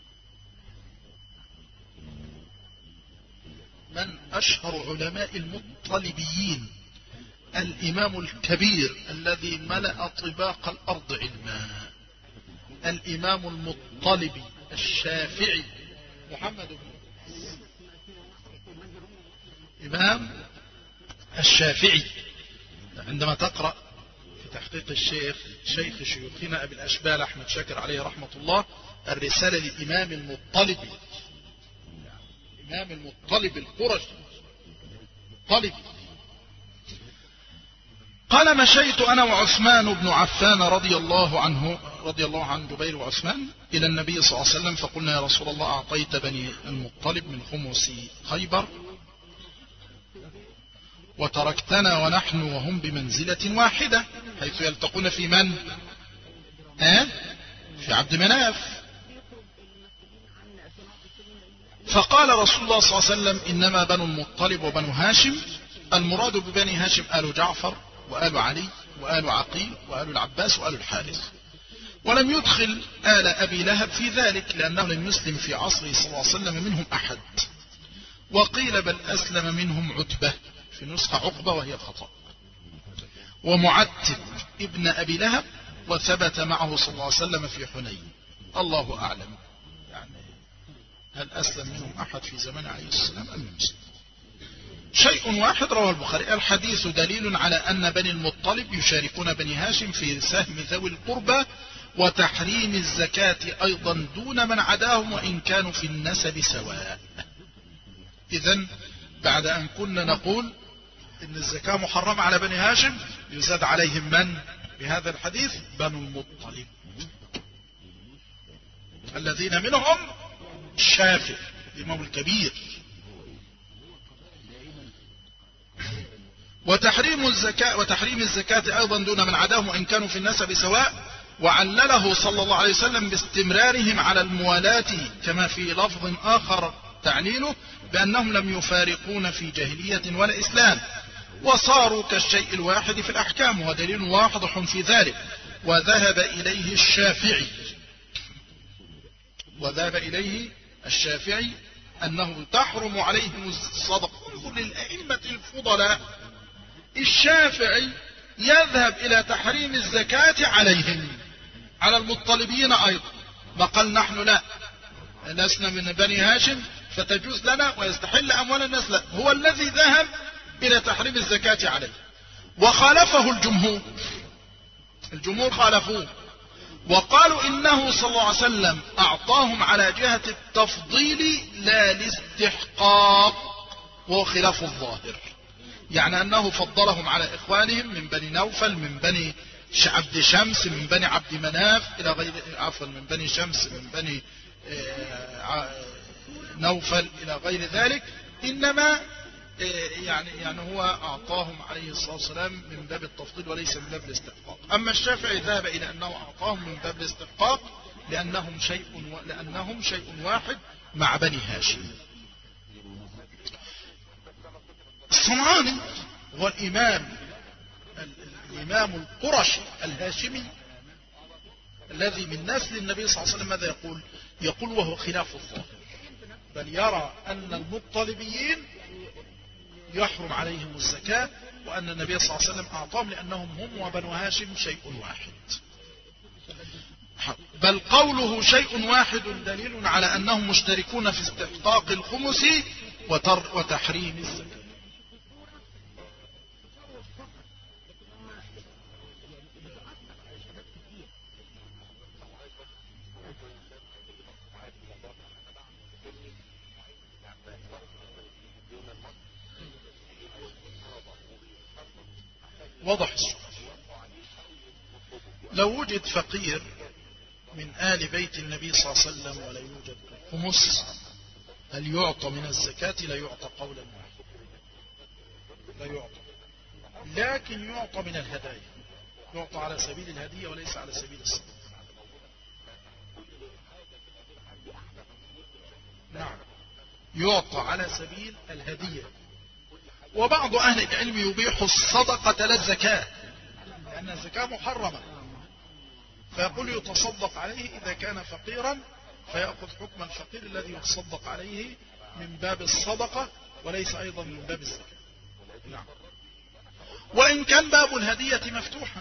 من أشهر علماء المطلبيين؟ الإمام الكبير الذي ملأ طباق الأرض علما، الإمام المطلبي الشافعي محمد بن إمام الشافعي. عندما تقرأ في تحقيق شيخ شيوخنا أبي الأشبال أحمد شاكر عليه رحمة الله الرسالة للإمام المطلبي، إمام المطلب القرشي طلبي، قال: مشيت أنا وعثمان بن عفان رضي الله عن جبير وعثمان إلى النبي صلى الله عليه وسلم، فقلنا: يا رسول الله، أعطيت بني المطلب من خمس خيبر وتركتنا ونحن وهم بمنزلة واحدة، حيث يلتقون في من؟ في عبد مناف. فقال رسول الله صلى الله عليه وسلم: إنما بنو المطلب وبنو هاشم، المراد ببني هاشم آل جعفر وآل علي وآل عقيل وآل العباس وآل الحارث، ولم يدخل آل أبي لهب في ذلك لأنه لم يسلم في عصره صلى الله عليه وسلم منهم أحد، وقيل بل أسلم منهم عتبة، في نسخة عقبة وهي خطأ. ومعتب ابن أبي لهب، وثبت معه صلى الله عليه وسلم في حنين. الله أعلم يعني هل أسلم منهم أحد في زمن عليه السلام أم مسلم. شيء واحد رواه البخاري: الحديث دليل على أن بني المطلب يشاركون بني هاشم في سهم ذوي القربى، وتحريم الزكاة أيضا دون من عداهم وإن كانوا في النسب سواء. إذن بعد أن كنا نقول إن الزكاة محرمة على بني هاشم، يزاد عليهم من بهذا الحديث؟ بنو المطلب، الذين منهم الشافعي الإمام الكبير. وتحريم الزكاة أيضا دون من عداهم وإن كانوا في النسب سواء، وعلله صلى الله عليه وسلم باستمرارهم على الموالاة، كما في لفظ آخر تعليله بأنهم لم يفارقون في جاهلية ولا إسلام، وصاروا كالشيء الواحد في الأحكام، ودليل واضح في ذلك. وذهب إليه الشافعي أنه تحرم عليهم الصدقة. انظر للأئمة الفضلاء، الشافعي يذهب إلى تحريم الزكاة عليهم، على المطلبين أيضا. ما قال نحن لا، لسنا من بني هاشم فتجوز لنا ويستحل أموال الناس، لا، هو الذي ذهب إلى تحريم الزكاة عليه. وخالفه الجمهور خالفوه، وقالوا إنه صلى الله عليه وسلم أعطاهم على جهة التفضيل لا الاستحقاق، وهو خلاف الظاهر، يعني أنه فضلهم على إخوانهم من بني نوفل، من بني عبد شمس، من بني عبد مناف إلى غير، عفوا من بني شمس، من بني نوفل إلى غير ذلك. إنما يعني هو أعطاهم عليه الصلاة والسلام من باب التفضيل وليس من باب الاستحقاق. أما الشافعي ذهب إلى أنه أعطاهم من باب الاستحقاق لأنهم شيء واحد مع بني هاشم. الصنعاني هو الإمام القرشي الهاشمي الذي من نسل النبي صلى الله عليه وسلم. ماذا يقول وهو خلاف الظاهر، بل يرى أن المطلبيين يحرم عليهم الزكاة، وأن النبي صلى الله عليه وسلم أعطاهم لأنهم هم وبنو هاشم شيء واحد. بل قوله شيء واحد دليل على أنهم مشتركون في استحقاق الخمس وتحريم الزكاة. وضح السؤال: لو وجد فقير من آل بيت النبي صلى الله عليه وسلم ولا يوجد خمس، هل يعطى من الزكاة؟ لا يعطى قولا واحدا، لا يعطى، لكن يعطى من الهدايا، يعطى على سبيل الهدية وليس على سبيل الصدقة. نعم، يعطى على سبيل الهدية. وبعض أهل العلم يبيح الصدقة لا الزكاة، لأن الزكاة محرمة، فيقول يتصدق عليه إذا كان فقيرا، فيأخذ حكم الفقير الذي يتصدق عليه من باب الصدقة وليس أيضا من باب الزكاة. نعم، وإن كان باب الهدية مفتوحا.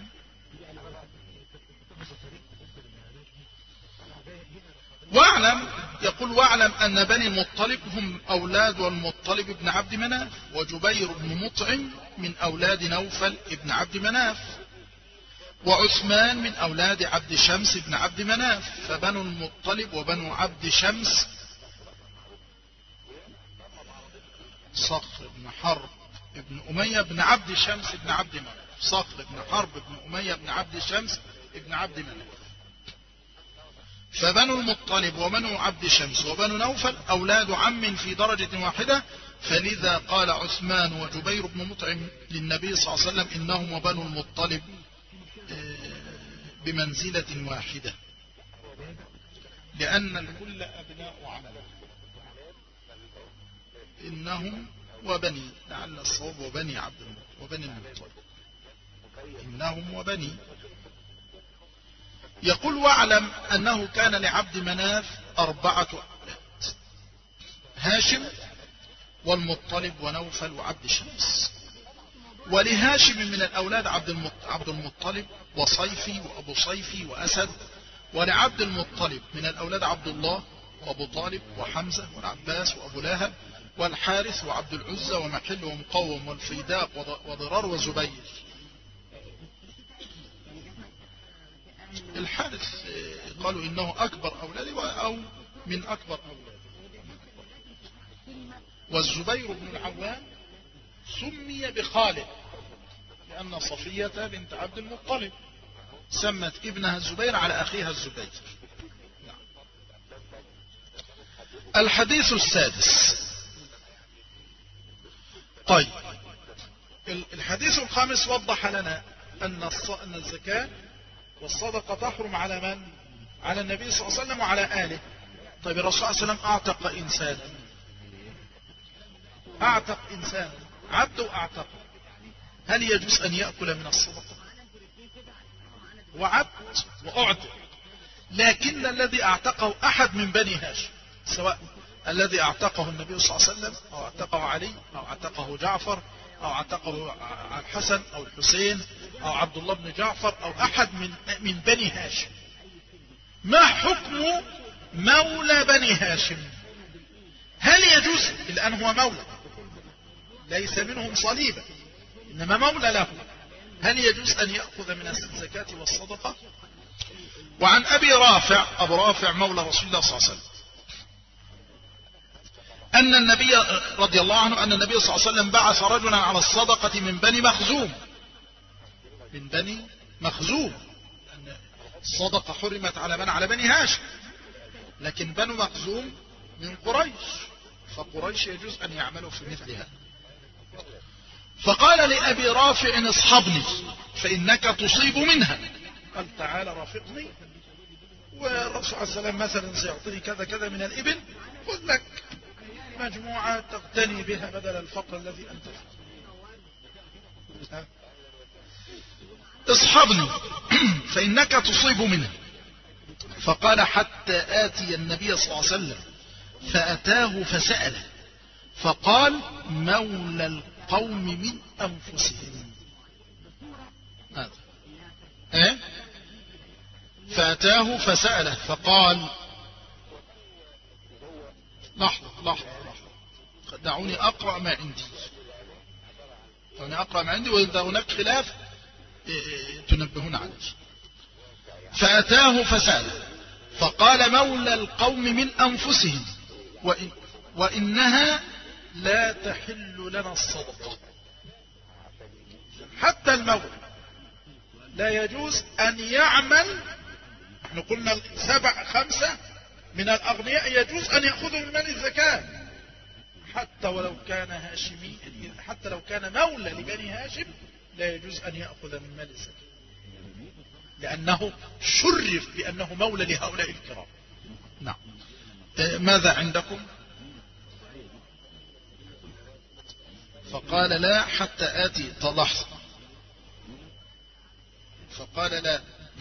واعلم أن بني المطلب هم أولاد والمطلب ابن عبد مناف، وجبير بن مطعم من أولاد نوفل ابن عبد مناف، وعثمان من أولاد عبد شمس ابن عبد مناف. فبنو المطلب وبنو عبد شمس صخر بن حرب ابن أمية بن عبد شمس ابن عبد مناف، صخر بن حرب ابن أمية بن عبد شمس ابن عبد مناف. فبنو المطلب وبنو عبد شمس وبنو نوفل أولاد عم في درجة واحدة، فلذا قال عثمان وجبير بن مطعم للنبي صلى الله عليه وسلم إنهم وبنو المطلب بمنزلة واحدة، لأن الكل أبناء عم. إنهم وبني، لعل الصواب وبني عبد المطلب وبني المطلب، إنهم وبني. يقول واعلم أنه كان لعبد مناف 4 أولاد: هاشم والمطلب ونوفل وعبد شمس. ولهاشم من الأولاد عبد المطلب وصيفي وأبو صيفي وأسد. ولعبد المطلب من الأولاد عبد الله وأبو طالب وحمزة والعباس وأبو لهب والحارث وعبد العزى ومحل ومقوم والفيداق وضرار وزبير. الحارث قالوا إنه أكبر أولاده أو من أكبر أولاده. والزبير بن العوام سمي بخالد لأن صفية بنت عبد المطلب سمت ابنها الزبير على أخيها الزبير. الحديث السادس. طيب، الحديث الخامس وضح لنا أن الزكاة والصدقة تحرم على من؟ على النبي صلى الله عليه وسلم وعلى آله. طيب، الرسول صلى الله عليه وسلم أعتق إنسانا عبده أعتق، هل يجوز أن يأكل من الصدقة؟ وعبد وأعتق، لكن الذي أعتقه أحد من بني هاشم، سواء الذي أعتقه النبي صلى الله عليه وسلم أو أعتقه علي أو أعتقه جعفر أو أعتقه الحسن أو الحسين أو عبد الله بن جعفر أو أحد من بني هاشم، ما حكم مولى بني هاشم؟ هل يجوز؟ الآن هو مولى ليس منهم صليبا إنما مولى له، هل يجوز أن يأخذ من الزكاة والصدقة؟ وعن أبي رافع مولى رسول الله صلى الله عليه وسلم أن النبي رضي الله عنه أن النبي صلى الله عليه وسلم بعث رجلا على الصدقة من بني مخزوم، لأن الصدقة حرمت على من؟ على بني هاشم، لكن بنو مخزوم من قريش، فقريش يجوز أن يعملوا في مثل هذا. فقال لأبي رافع اصحبني فإنك تصيب منها، قال تعالى رافقني، والرسول عليه السلام مثلا سيعطيني كذا كذا من الإبل، خذ لك مجموعة تغتني بها بدل الفقر الذي أنت فيه. اصحبني فإنك تصيب منها. فقال حتى آتي النبي صلى الله عليه وسلم فأتاه فسأله فقال مولى القوم من أنفسهم. هذا فأتاه فسأله فقال لحظة دعوني أقرأ ما عندي وإذا هناك خلاف تنبهون عليه. فأتاه فسأله فقال مولى القوم من أنفسهم وإنها لا تحل لنا الصدقة. حتى المولى لا يجوز أن يعمل، احنا قلنا 5 من الأغنياء يجوز أن يأخذوا من مال الزكاة، حتى ولو كان هاشمي، حتى لو كان مولى لبني هاشم لا يجوز أن يأخذ من مال الزكاة، لأنه شرف بأنه مولى لهؤلاء الكرام. نعم. ماذا عندكم؟ فقال لا حتى آتي لحظة. فقال لا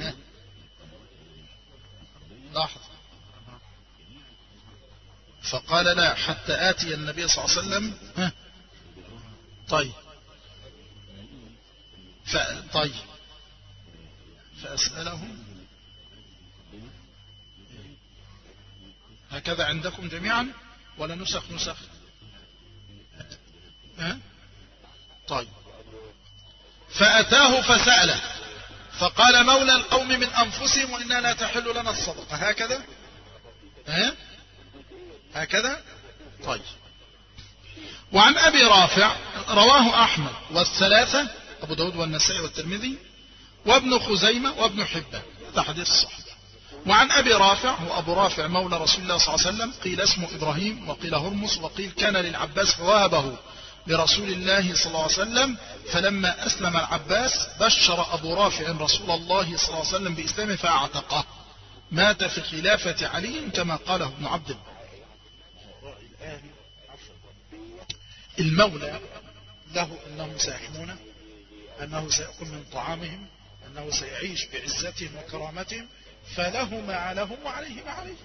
لحظة. فقال لا حتى آتي النبي صلى الله عليه وسلم. طيب فأسأله هكذا عندكم جميعا ولا نسخ؟ طيب. فأتاه فسأله فقال مولى القوم من أنفسهم وإنها لا تحل لنا الصدقة. هكذا. طيب. وعن أبي رافع رواه أحمد والثلاثة، أبو داود والنسائي والترمذي وابن خزيمة وابن حبان، هذا حديث صحيح. وعن أبي رافع، هو أبو رافع مولى رسول الله صلى الله عليه وسلم، قيل اسمه إبراهيم وقيل هرمس وقيل كان للعباس فوهبه لرسول الله صلى الله عليه وسلم، فلما أسلم العباس بشر أبو رافع رسول الله صلى الله عليه وسلم بإسلامه فأعتقه، مات في خلافة علي كما قاله ابن عبد الله. المولى له أنهم سيحمونه، أنه سيأكل من طعامهم، أنه سيعيش بعزتهم وكرامتهم، فله ما عليهم وعليه ما عليه.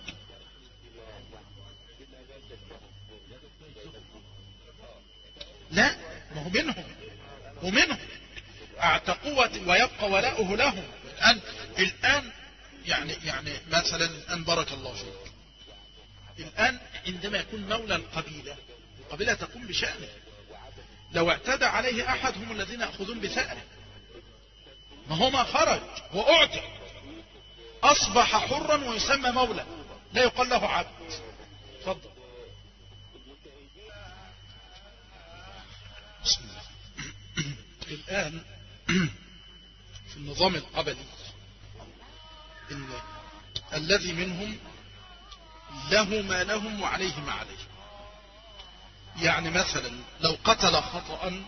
لا، ما هو منهم، ومنهم اعتقوا ويبقى ولاؤه لهم الآن يعني مثلا الآن بارك الله فيك، الآن عندما يكون مولى القبيلة تقوم بشأنه، لو اعتدى عليه أحد هم الذين يأخذون بثأره، ما هو ما خرج وأعتق، أصبح حرا ويسمى مولى، لا يقال له عبد. تفضل. بسم الله. الآن في النظام القبلي الذي منهم له ما لهم وعليه ما عليه. يعني مثلا لو قتل خطأ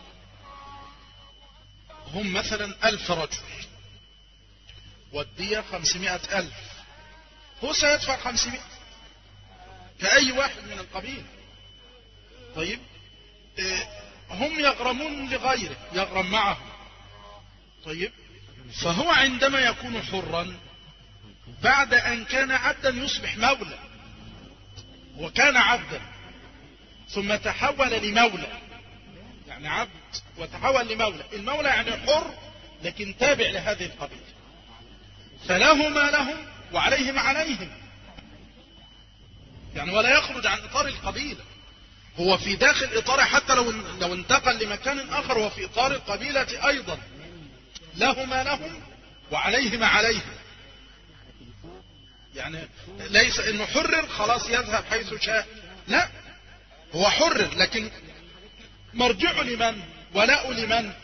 هم مثلا 1000 رجل والدية 500,000، هو سيدفع 500 كأي واحد من القبيل. طيب هم يغرمون لغيره، يغرم معهم. طيب فهو عندما يكون حرا بعد أن كان عبدا يصبح مولى، وكان عبدا ثم تحول لمولى، يعني عبد وتحول لمولى. المولى يعني حر لكن تابع لهذه القبيلة، فله ما لهم وعليه ما عليهم، يعني ولا يخرج عن إطار القبيلة، هو في داخل إطاره، حتى لو انتقل لمكان آخر هو في إطار القبيلة أيضا، له ما لهم وعليه ما عليهم. يعني ليس انه حرر خلاص يذهب حيث شاء، لا، هو حرر لكن مرجعه لمن؟ ولاء لمن؟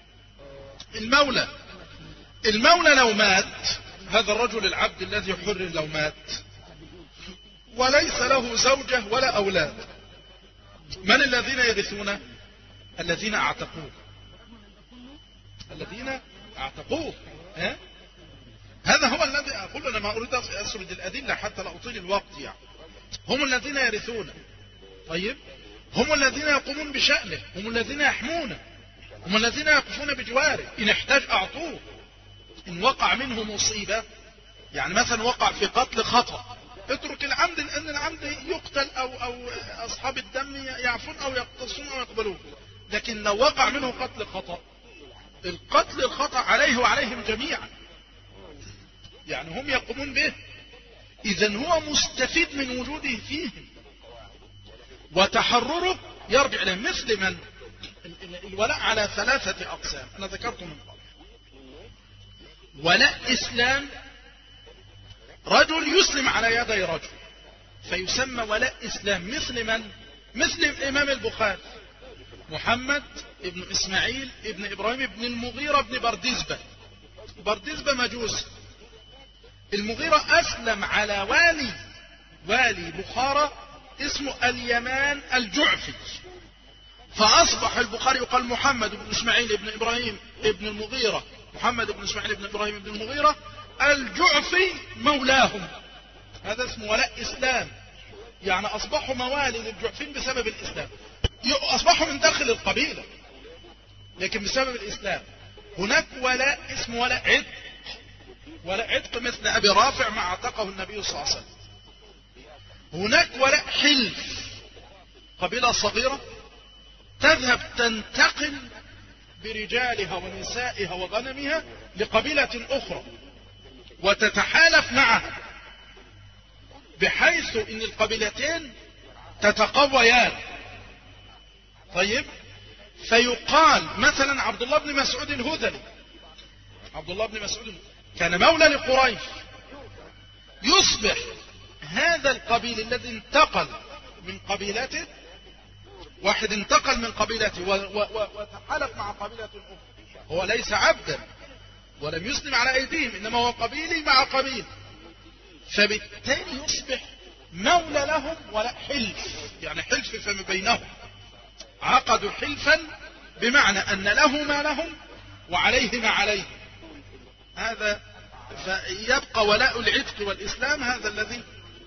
المولى لو مات، هذا الرجل العبد الذي حرر لو مات وليس له زوجة ولا أولاد، من الذين يرثونه؟ الذين اعتقوه، هذا هو الذي أقول. أنا ما أريد أسرد الأدلة حتى لا أطيل الوقت، يعني هم الذين يرثونه. طيب هم الذين يقومون بشأنه، هم الذين يحمونه، هم الذين يقفون بجواره، إن احتاج أعطوه، إن وقع منه مصيبة، يعني مثلا وقع في قتل خطأ، اترك العمد، لأن العمد يقتل أو أصحاب الدم يعفون أو يقتصون أو يقبلون، لكن لو وقع منه قتل خطأ، القتل الخطأ عليه وعليهم جميعا، يعني هم يقومون به، إذن هو مستفيد من وجوده فيهم، وتحرره يرجع إلى مثل من الولاء على 3 أقسام أنا ذكرت من قبل. ولاء إسلام، رجل يسلم على يدي رجل فيسمى ولاء إسلام، مثل من؟ مثل الإمام البخاري محمد ابن إسماعيل ابن إبراهيم ابن المغيرة ابن بردزبة مجوس. المغيرة أسلم على والي بخارى اسمه اليمان الجعفي، فأصبح البخاري يقال محمد بن إسماعيل ابن إبراهيم ابن المغيرة، محمد بن إسماعيل ابن إبراهيم ابن المغيرة الجعفي مولاهم، هذا اسمه ولاء إسلام، يعني أصبحوا موالي للجعفين بسبب الإسلام، أصبحوا من داخل القبيلة لكن بسبب الإسلام. هناك ولاء اسمه ولاء عتق مثل أبي رافع ما اعتقه النبي صلى الله عليه وسلم. هناك ولاء حلف، قبيلة صغيرة تذهب تنتقل برجالها ونسائها وغنمها لقبيلة أخرى وتتحالف معها، بحيث ان القبيلتين تتقويان. طيب فيقال مثلا عبد الله بن مسعود الهذلي، عبد الله بن مسعود كان مولى لقريش، يصبح هذا القبيل الذي انتقل من قبيلته، واحد انتقل من قبيلته وتحالف مع قبيلة أخرى، هو ليس عبدا ولم يسلم على أيديهم، إنما هو قبيلي مع قبيل، فبالتالي يصبح مولى لهم ولا حلف، يعني حلف فما بينهم، عقدوا حلفا بمعنى أن له ما لهم وعليه ما عليه. هذا فيبقى ولاء العتق والإسلام، هذا الذي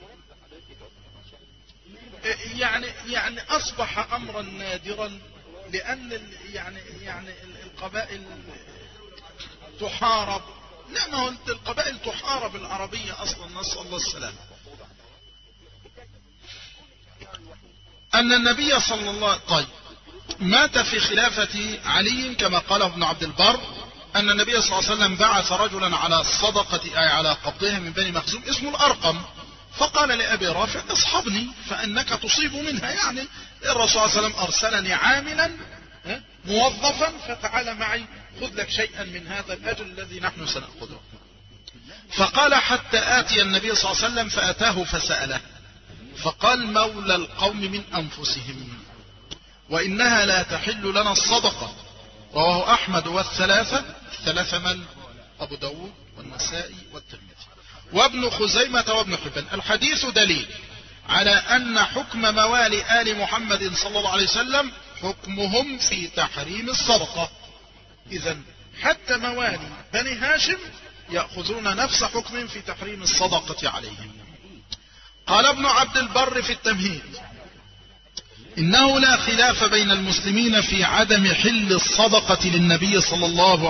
يعني أصبح أمرا نادرا، لأن يعني القبائل تحارب، لا، ما هو القبائل تحارب العربية أصلا، نسأل الله السلام. أن النبي صلى الله طيب مات في خلافة علي كما قال ابن عبد البر أن النبي صلى الله عليه وسلم بعث رجلا على الصدقة أي على قبضها من بني مخزوم اسمه الأرقم، فقال لأبي رافع اصحبني فإنك تصيب منها، يعني الرسول صلى الله عليه وسلم أرسلني عاملا موظفا فتعال معي خذ لك شيئا من هذا الأجر الذي نحن سنأخذه. فقال حتى آتي النبي صلى الله عليه وسلم فأتاه فسأله فقال مولى القوم من أنفسهم وإنها لا تحل لنا الصدقة. رواه أحمد والثلاثة من أبو داود والنسائي والترمذي وابن خزيمة وابن حبان. الحديث دليل على أن حكم موالي آل محمد صلى الله عليه وسلم حكمهم في تحريم الصدقة. إذن حتى موالي بني هاشم يأخذون نفس حكمهم في تحريم الصدقة عليهم. قال ابن عبد البر في التمهيد إنه لا خلاف بين المسلمين في عدم حل الصدقة للنبي صلى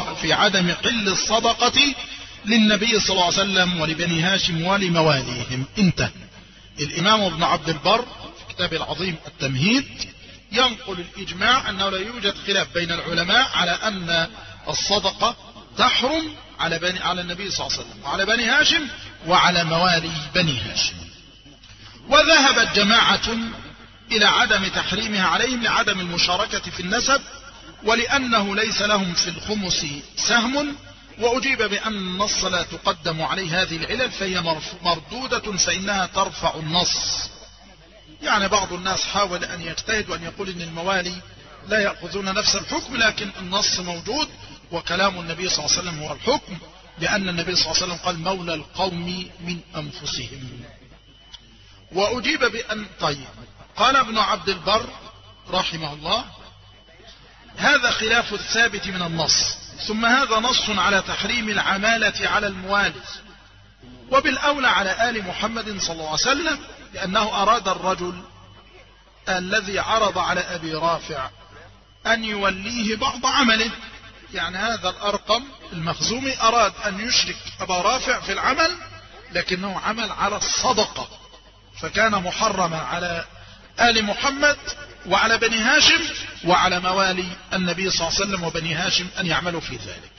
الله عليه وسلم ولبني هاشم ولمواليهم. انتهى. الإمام ابن عبد البر في كتاب العظيم التمهيد ينقل الإجماع أنه لا يوجد خلاف بين العلماء على أن الصدقة تحرم على النبي صلى الله عليه وسلم وعلى بني هاشم وعلى موالي بني هاشم. وذهبت جماعة إلى عدم تحريمها عليهم لعدم المشاركة في النسب ولأنه ليس لهم في الخمس سهم. وأجيب بأن النص لا تقدم عليه هذه العلل فهي مردودة فإنها ترفع النص. يعني بعض الناس حاول أن يجتهد وأن يقول إن الموالي لا يأخذون نفس الحكم، لكن النص موجود وكلام النبي صلى الله عليه وسلم هو الحكم، لأن النبي صلى الله عليه وسلم قال مولى القوم من أنفسهم. وأجيب بأن طيب قال ابن عبد البر رحمه الله هذا خلاف الثابت من النص، ثم هذا نص على تحريم العمالة على الموالي وبالأولى على آل محمد صلى الله عليه وسلم، لأنه أراد الرجل الذي عرض على أبي رافع أن يوليه بعض عمله. يعني هذا الأرقم المخزومي أراد أن يشرك أبا رافع في العمل، لكنه عمل على الصدقة فكان محرما على آل محمد وعلى بني هاشم وعلى موالي النبي صلى الله عليه وسلم وبني هاشم أن يعملوا في ذلك.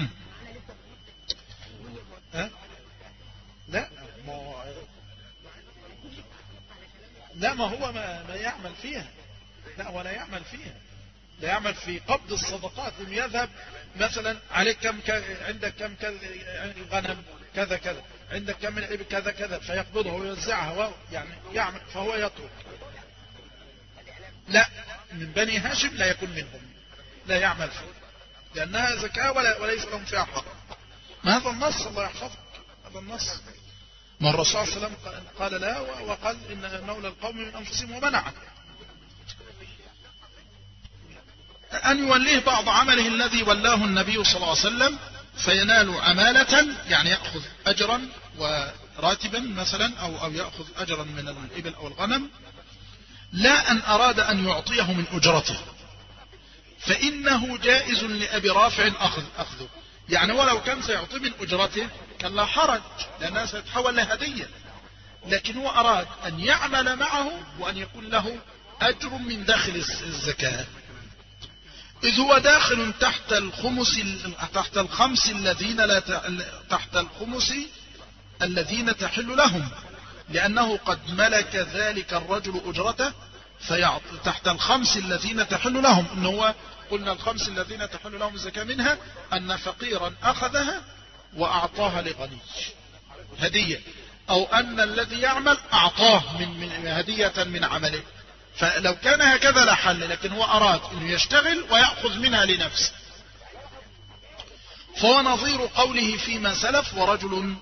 ما هو ما يعمل فيها، لا ولا يعمل فيها، لا يعمل في قبض الصدقات. لم يذهب مثلا عليك كم عندك كم غنم كذا كذا، عندك كم من الإبل كذا كذا، فيقبضها ويوزعها يعني يعمل، فهو يترك. لا، من بني هاشم لا يكون منهم، لا يعمل فيه لأنها زكاة وليس لهم فيها حق. ما هذا النص؟ الله يحفظك، هذا النص. ما الرسول صلى الله عليه وسلم قال لا وقال إن مولى القوم من أنفسهم ومنعه أن يوليه بعض عمله الذي ولاه النبي صلى الله عليه وسلم فينال عمالة، يعني يأخذ أجرا وراتبا مثلا أو يأخذ أجرا من الإبل أو الغنم، لا أن أراد أن يعطيه من أجرته، فإنه جائز لأبي رافع أخذه. يعني ولو كان سيعطي من أجرته كان لا حرج لأنها ستتحول لهدية، لكن هو أراد أن يعمل معه وأن يكون له أجر من داخل الزكاة، إذ هو داخل تحت الخمس الذين تحل لهم، لأنه قد ملك ذلك الرجل أجرته فيعطي تحت الخمس الذين تحل لهم. إنه هو قلنا الخمس الذين تحل لهم الزكاة منها أن فقيرا أخذها وأعطاها لغني هدية، أو أن الذي يعمل أعطاه من هدية من عمله. فلو كان هكذا لا حل، لكن هو أراد أنه يشتغل ويأخذ منها لنفسه. فهو نظير قوله فيما سلف ورجل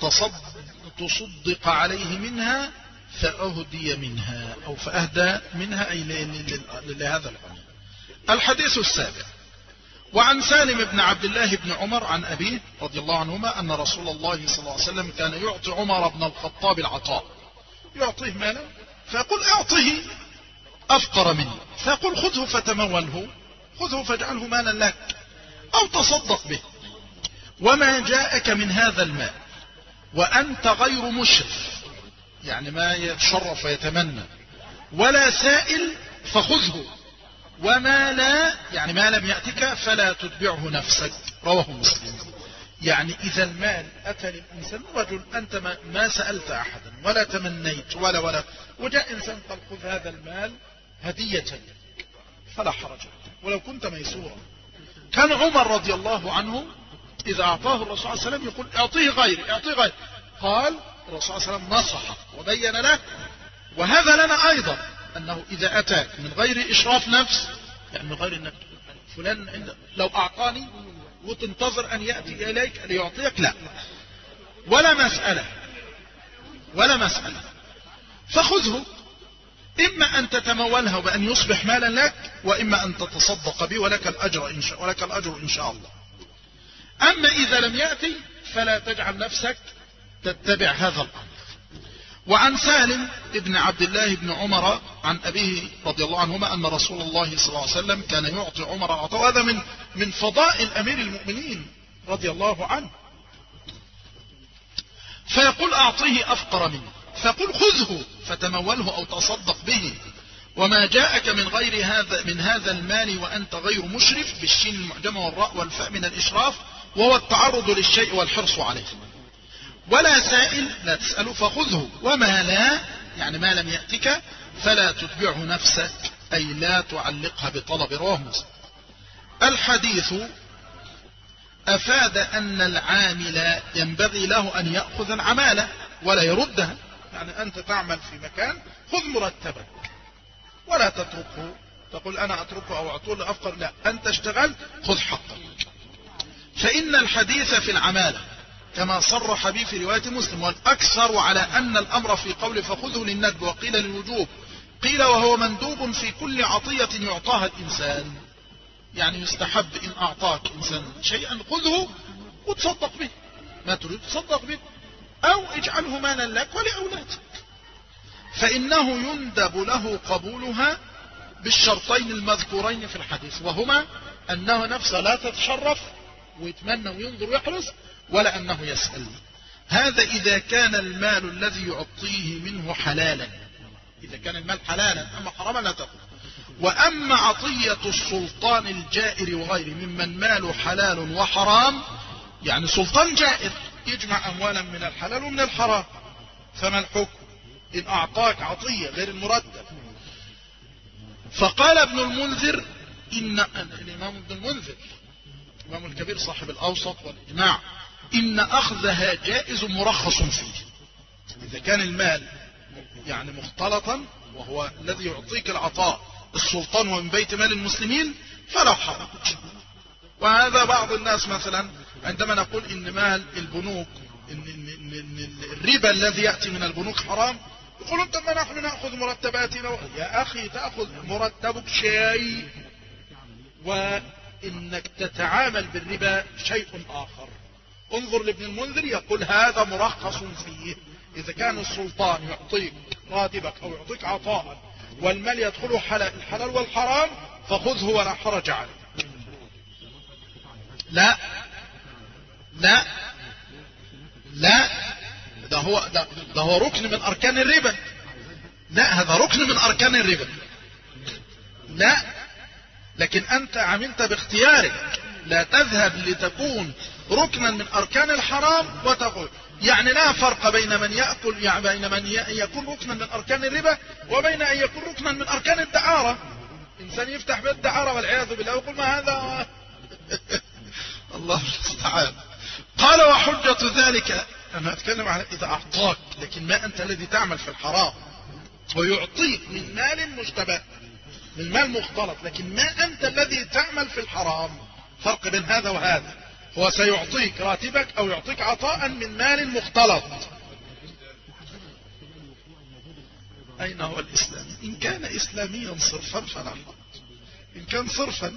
تصدق عليه منها فأهدي منها أو فأهدى منها أي لهذا العمل. الحديث السابع وعن سالم بن عبد الله بن عمر عن أبيه رضي الله عنهما أن رسول الله صلى الله عليه وسلم كان يعطي عمر بن الخطاب العطاء، يعطيه مالا فيقول اعطه أفقر مني، فيقول خذه فتموله، خذه فاجعله مالا لك أو تصدق به، وما جاءك من هذا المال وأنت غير مشرف، يعني ما يتشرف ويتمنى، ولا سائل فخذه وما لا يعني ما لم يأتك فلا تتبعه نفسك، رواه مسلم. يعني إذا المال أتى للإنسان، رجل أنت ما سألت أحدا ولا تمنيت ولا وجاء إنسان قال خذ هذا المال هدية لك فلا حرج ولو كنت ميسورا. كان عمر رضي الله عنه إذا أعطاه الرسول صلى الله عليه وسلم يقول اعطيه غيري اعطيه غيري. قال الرسول صلى الله عليه وسلم نصحه وبين له، وهذا لنا أيضا أنه إذا أتاك من غير إشراف نفس، يعني من غير أنك فلان لو أعطاني وتنتظر أن يأتي إليك ليعطيك، لا، ولا مسألة فخذه، إما أن تتمولها بأن يصبح مالا لك، وإما أن تتصدق به ولك الأجر إن شاء الله. أما إذا لم يأتي فلا تجعل نفسك تتبع هذا الأمر. وعن سالم ابن عبد الله بن عمر عن أبيه رضي الله عنهما أن رسول الله صلى الله عليه وسلم كان يعطي عمر عطاء، هذا من فضائل أمير المؤمنين رضي الله عنه، فيقول أعطيه أفقر منه، فيقول خذه فتموله أو تصدق به، وما جاءك من هذا المال وأنت غير مشرف، بالشين المعجمة والراء والفاء من الإشراف، وهو التعرض للشيء والحرص عليه. ولا سائل لا تسأله فخذه، وما لا يعني ما لم يأتك فلا تتبعه نفسك، أي لا تعلقها بطلب. رواه مسلم. الحديث أفاد أن العامل ينبغي له أن يأخذ العمالة ولا يردها، يعني أنت تعمل في مكان خذ مرتبك ولا تتركه تقول أنا أتركه أو أعطوه أفقر، لا، أنت اشتغلت خذ حقك. فإن الحديث في العمالة كما صرح به في رواية مسلم، والأكثر على أن الأمر في قول فخذه للندب وقيل للوجوب، قيل وهو مندوب في كل عطية يعطاها الإنسان، يعني يستحب إن أعطاك إنسان شيئا خذه وتصدق به، ما تريد تصدق به أو اجعله مالا لك ولأولادك، فإنه يندب له قبولها بالشرطين المذكورين في الحديث، وهما أنه نفسه لا تتشرف ويتمنى وينظر ويحرص، ولا أنه يسأل. هذا إذا كان المال الذي يعطيه منه حلالا، إذا كان المال حلالا، أما حراما لا تأخذ. وأما عطية السلطان الجائر وغيره ممن ماله حلال وحرام، يعني سلطان جائر يجمع أموالا من الحلال ومن الحرام، فما الحكم إن أعطاك عطية غير المرتب؟ فقال ابن المنذر إن الإمام ابن المنذر الإمام الكبير صاحب الأوسط والإجماع، إن أخذها جائز مرخص فيه، إذا كان المال يعني مختلطا وهو الذي يعطيك العطاء السلطان ومن بيت مال المسلمين فلا حرج. وهذا بعض الناس مثلا عندما نقول إن مال البنوك إن الربا الذي يأتي من البنوك حرام، يقولون طب ما نحن نأخذ مرتباتنا. يا أخي تأخذ مرتبك شيء وإنك تتعامل بالربا شيء آخر. انظر لابن المنذر يقول هذا مرخص فيه، إذا كان السلطان يعطيك راتبك أو يعطيك عطاء والمال يدخله الحلال والحرام فخذه ولا حرج عليه. لا لا لا، ده هو ركن من أركان الربا. لا، هذا ركن من أركان الربا. لا، لكن أنت عملت باختيارك، لا تذهب لتكون ركنا من أركان الحرام وتقول. يعني لا فرق بين من يأكل، يعني بين من يكون ركنا من أركان الربا وبين أن يكون ركنا من أركان الدعارة. إنسان يفتح بيت دعارة والعياذ بالله ويقول ما هذا الله المستعان. قال وحجة ذلك، أنا أتكلم عن إذا أعطاك، لكن ما أنت الذي تعمل في الحرام، ويعطيك من مال مشتبه من مال مختلط، لكن ما أنت الذي تعمل في الحرام. فرق بين هذا وهذا، هو سيعطيك راتبك أو يعطيك عطاء من مال مختلط. أين هو الإسلام؟ إن كان إسلاميا صرفا فلا حرج، إن كان صرفا.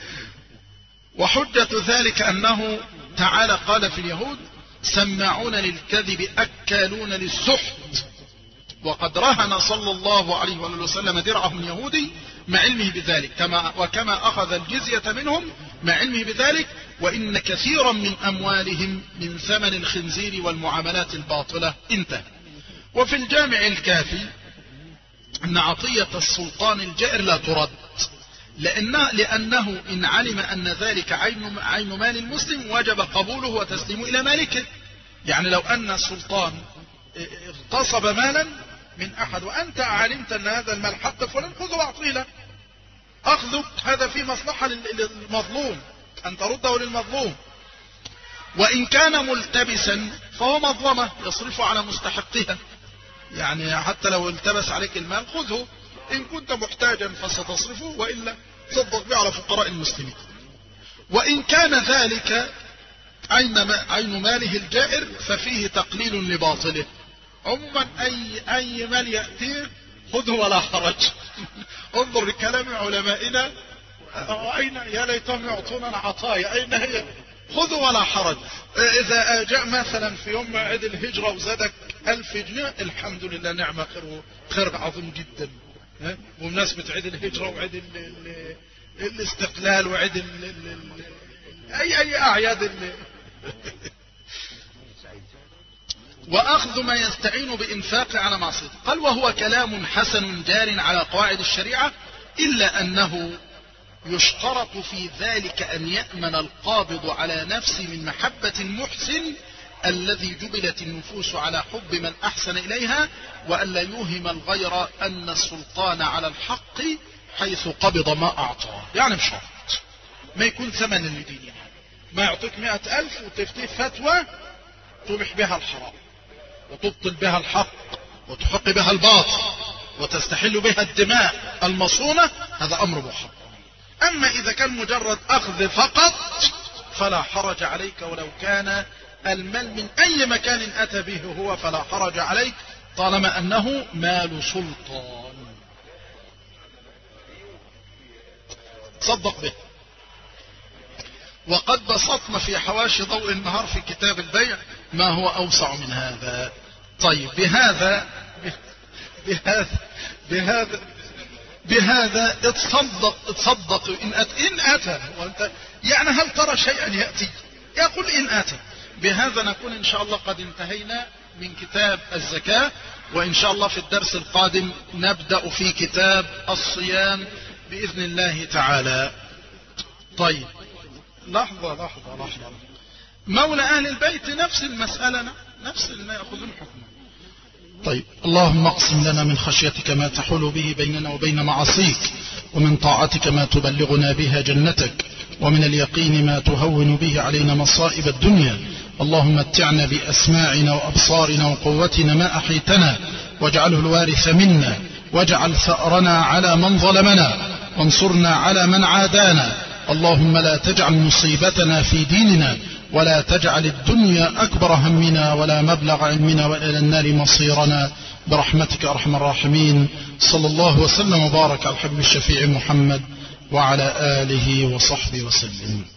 وحجة ذلك أنه تعالى قال في اليهود سماعون للكذب أكالون للسحت، وقد رهن صلى الله عليه وسلم درعه من يهودي مع علمه بذلك، وكما أخذ الجزية منهم مع علمه بذلك، وإن كثيرا من أموالهم من ثمن الخنزير والمعاملات الباطلة. انتهى. وفي الجامع الكافي أن عطية السلطان الجائر لا ترد، لأنه إن علم أن ذلك عين مال المسلم وجب قبوله وتسليمه إلى مالكه. يعني لو أن السلطان اغتصب مالا من أحد وأنت علمت أن هذا المال حق فلان، خذه واعطيه له. أخذك هذا في مصلحة للمظلوم، أن ترده للمظلوم. وإن كان ملتبسا فهو مظلمة يصرف على مستحقها. يعني حتى لو التبس عليك المال خذه، إن كنت محتاجا فستصرفه، وإلا تصدق به على فقراء المسلمين. وإن كان ذلك عين ماله الجائر ففيه تقليل لباطله. عموما أي مال يأتيه خذه ولا حرج. انظر لكلام علمائنا، أين يا ليتهم يعطوننا عطايا، أين هي؟ خذه ولا حرج. إذا جاء مثلا في يوم عيد الهجرة وزادك 1000 جنيه الحمد لله، نعمة خير عظيم جدا. بمناسبة عيد الهجرة وعيد الاستقلال وعيد أي أعياد وأخذ ما يستعين بإنفاقه على معصيته. قال وهو كلام حسن جار على قواعد الشريعة، إلا أنه يشترط في ذلك أن يأمن القابض على نفسه من محبة المحسن الذي جبلت النفوس على حب من أحسن إليها، وألا يوهم الغير أن السلطان على الحق حيث قبض ما أعطاه. يعني بشرط ما يكون ثمن لدينه، ما يعطيك 100,000 وتفتي فتوى تبح بها الحرام وتبطل بها الحق وتحق بها الباطل وتستحل بها الدماء المصونة، هذا أمر محرم. أما إذا كان مجرد أخذ فقط فلا حرج عليك، ولو كان المال من أي مكان أتى به هو فلا حرج عليك، طالما أنه مال سلطان تصدق به. وقد بسطنا في حواشي ضوء النهار في كتاب البيع ما هو أوسع من هذا. طيب بهذا اتصدق إن أتى. وأنت يعني هل ترى شيئا يأتي؟ يقول إن أتى. بهذا نكون إن شاء الله قد انتهينا من كتاب الزكاة، وإن شاء الله في الدرس القادم نبدأ في كتاب الصيام بإذن الله تعالى. طيب لحظة مولى أهل البيت نفس المسألة، نفس ما يأخذون حكمه. طيب اللهم اقسم لنا من خشيتك ما تحول به بيننا وبين معاصيك، ومن طاعتك ما تبلغنا بها جنتك، ومن اليقين ما تهون به علينا مصائب الدنيا. اللهم متعنا بأسماعنا وأبصارنا وقوتنا ما أحيتنا، واجعله الوارث منا، واجعل ثأرنا على من ظلمنا، وانصرنا على من عادانا. اللهم لا تجعل مصيبتنا في ديننا، ولا تجعل الدنيا أكبر همنا ولا مبلغ علمنا وإلى النار مصيرنا، برحمتك أرحم الراحمين. صلى الله وسلم وبارك على الحبيب الشفيع محمد وعلى آله وصحبه وسلم.